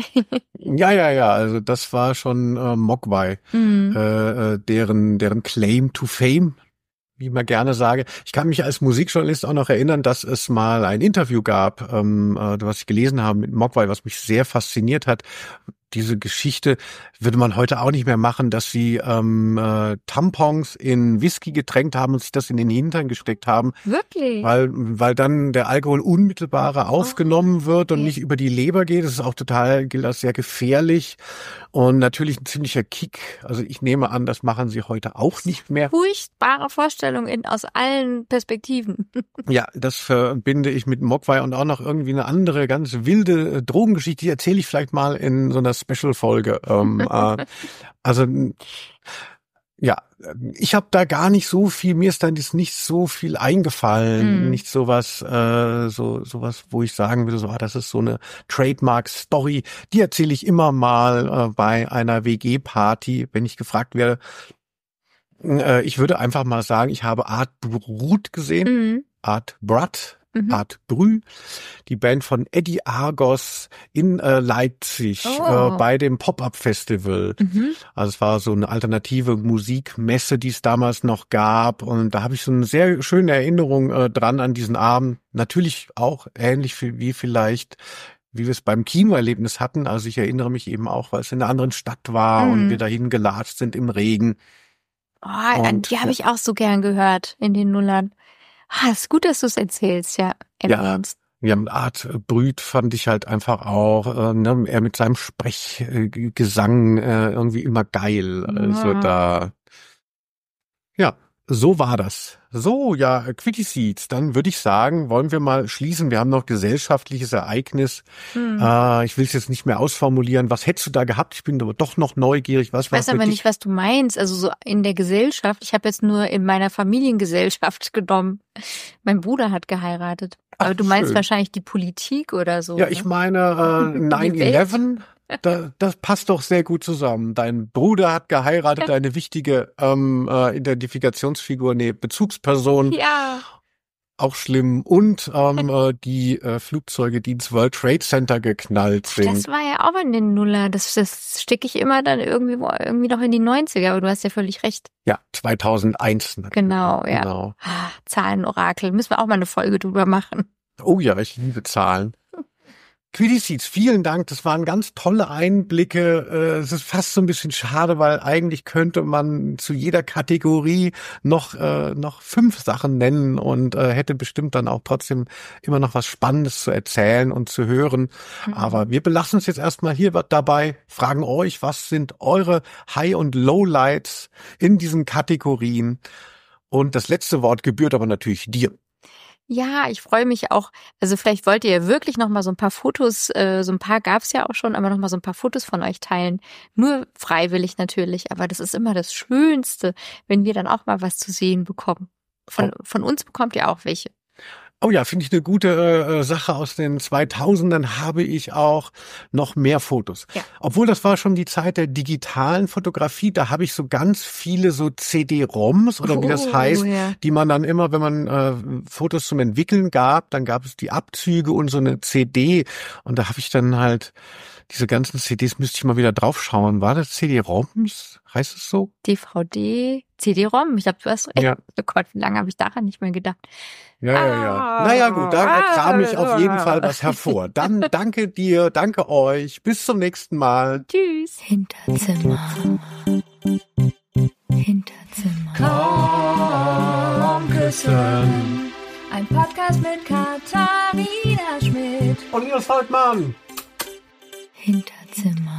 Ja, ja, ja, also das war schon äh, Mogwai, Mhm. äh, äh, deren deren Claim to Fame, wie ich mal gerne sage. Ich kann mich als Musikjournalist auch noch erinnern, dass es mal ein Interview gab, ähm, äh, was ich gelesen habe mit Mogwai, was mich sehr fasziniert hat. diese Geschichte würde man heute auch nicht mehr machen, dass sie ähm, äh, Tampons in Whisky getränkt haben und sich das in den Hintern gesteckt haben. Wirklich? Weil, weil dann der Alkohol unmittelbarer aufgenommen wird und nicht über die Leber geht. Das ist auch total, gilt als sehr gefährlich und natürlich ein ziemlicher Kick. Also ich nehme an, das machen sie heute auch nicht mehr. Furchtbare Vorstellung in, aus allen Perspektiven. Ja, das verbinde ich mit Mogwai und auch noch irgendwie eine andere ganz wilde äh, Drogengeschichte. Die erzähle ich vielleicht mal in so einer Special-Folge. ähm, äh, also ja, ich habe da gar nicht so viel, mir ist dann jetzt nicht so viel eingefallen, mm. nicht sowas, äh, so sowas, wo ich sagen würde, so, ah, das ist so eine Trademark-Story, die erzähle ich immer mal äh, bei einer W G-Party, wenn ich gefragt werde. Äh, ich würde einfach mal sagen, ich habe Art Brut gesehen, mm. Art Brut. Mhm. Art Brü, die Band von Eddie Argos in äh, Leipzig oh. äh, bei dem Pop-Up-Festival. Mhm. Also es war so eine alternative Musikmesse, die es damals noch gab und da habe ich so eine sehr schöne Erinnerung äh, dran an diesen Abend. Natürlich auch ähnlich wie vielleicht wie wir es beim Kinoerlebnis hatten. Also ich erinnere mich eben auch, weil es in einer anderen Stadt war mhm. und wir dahin gelatscht sind im Regen. Oh, und, die habe ich auch so gern gehört in den Nullern. Ah, ist gut, dass du es erzählst, ja. Erwähnst. Ja, ja, Art Brüt fand ich halt einfach auch, äh, ne, er mit seinem Sprechgesang äh, irgendwie immer geil. Also ja. da, ja, so war das. So, ja, Quickie Seeds, dann würde ich sagen, wollen wir mal schließen. Wir haben noch gesellschaftliches Ereignis. Hm. Äh, ich will es jetzt nicht mehr ausformulieren. Was hättest du da gehabt? Ich bin aber doch noch neugierig. Was ich weiß aber nicht, was du meinst. Also so in der Gesellschaft. Ich habe jetzt nur in meiner Familiengesellschaft genommen. Mein Bruder hat geheiratet. Aber Ach, du meinst schön. Wahrscheinlich die Politik oder so. Ja, ne? ich meine äh, nine eleven. Da, das passt doch sehr gut zusammen. Dein Bruder hat geheiratet, ja. Deine wichtige ähm, äh, Identifikationsfigur, nee, Bezugsperson. Ja. Auch schlimm. Und ähm, äh, die äh, Flugzeuge, die ins World Trade Center geknallt sind. Das war ja auch in den Nuller. Das, das stecke ich immer dann irgendwie irgendwie noch in die neunziger. Aber du hast ja völlig recht. Ja, zweitausendeins. Natürlich. Genau, ja. Genau. Ah, Zahlenorakel. Müssen wir auch mal eine Folge drüber machen. Oh ja, ich liebe Zahlen. Quickie Seeds, vielen Dank. Das waren ganz tolle Einblicke. Es ist fast so ein bisschen schade, weil eigentlich könnte man zu jeder Kategorie noch äh, noch fünf Sachen nennen und äh, hätte bestimmt dann auch trotzdem immer noch was Spannendes zu erzählen und zu hören. Mhm. Aber wir belassen es jetzt erstmal hier dabei, fragen euch, was sind eure High- und Lowlights in diesen Kategorien? Und das letzte Wort gebührt aber natürlich dir. Ja, ich freue mich auch. Also vielleicht wollt ihr ja wirklich noch mal so ein paar Fotos, äh, so ein paar gab's ja auch schon, aber noch mal so ein paar Fotos von euch teilen. Nur freiwillig natürlich, aber das ist immer das Schönste, wenn wir dann auch mal was zu sehen bekommen. Von, von uns bekommt ihr auch welche. Oh ja, finde ich eine gute äh, Sache. Aus den zweitausendern habe ich auch noch mehr Fotos. Ja. Obwohl das war schon die Zeit der digitalen Fotografie. Da habe ich so ganz viele so C D-ROMs oder oh, wie das heißt, ja. die man dann immer, wenn man äh, Fotos zum Entwickeln gab, dann gab es die Abzüge und so eine C D. Und da habe ich dann halt diese ganzen C Ds, müsste ich mal wieder draufschauen. War das C D-ROMs? Heißt es so? D V D, C D-ROM. Ich glaube, du hast recht. Ja. Oh Gott, wie lange habe ich daran nicht mehr gedacht? Ja, ja, ja. Ah, naja, gut, da kram ich auf jeden Fall was hervor. Dann danke dir, danke euch. Bis zum nächsten Mal. Tschüss. Hinterzimmer. Hinterzimmer. Komm küssen. Ein Podcast mit Katharina Schmidt und Linus Volkmann. Hinterzimmer.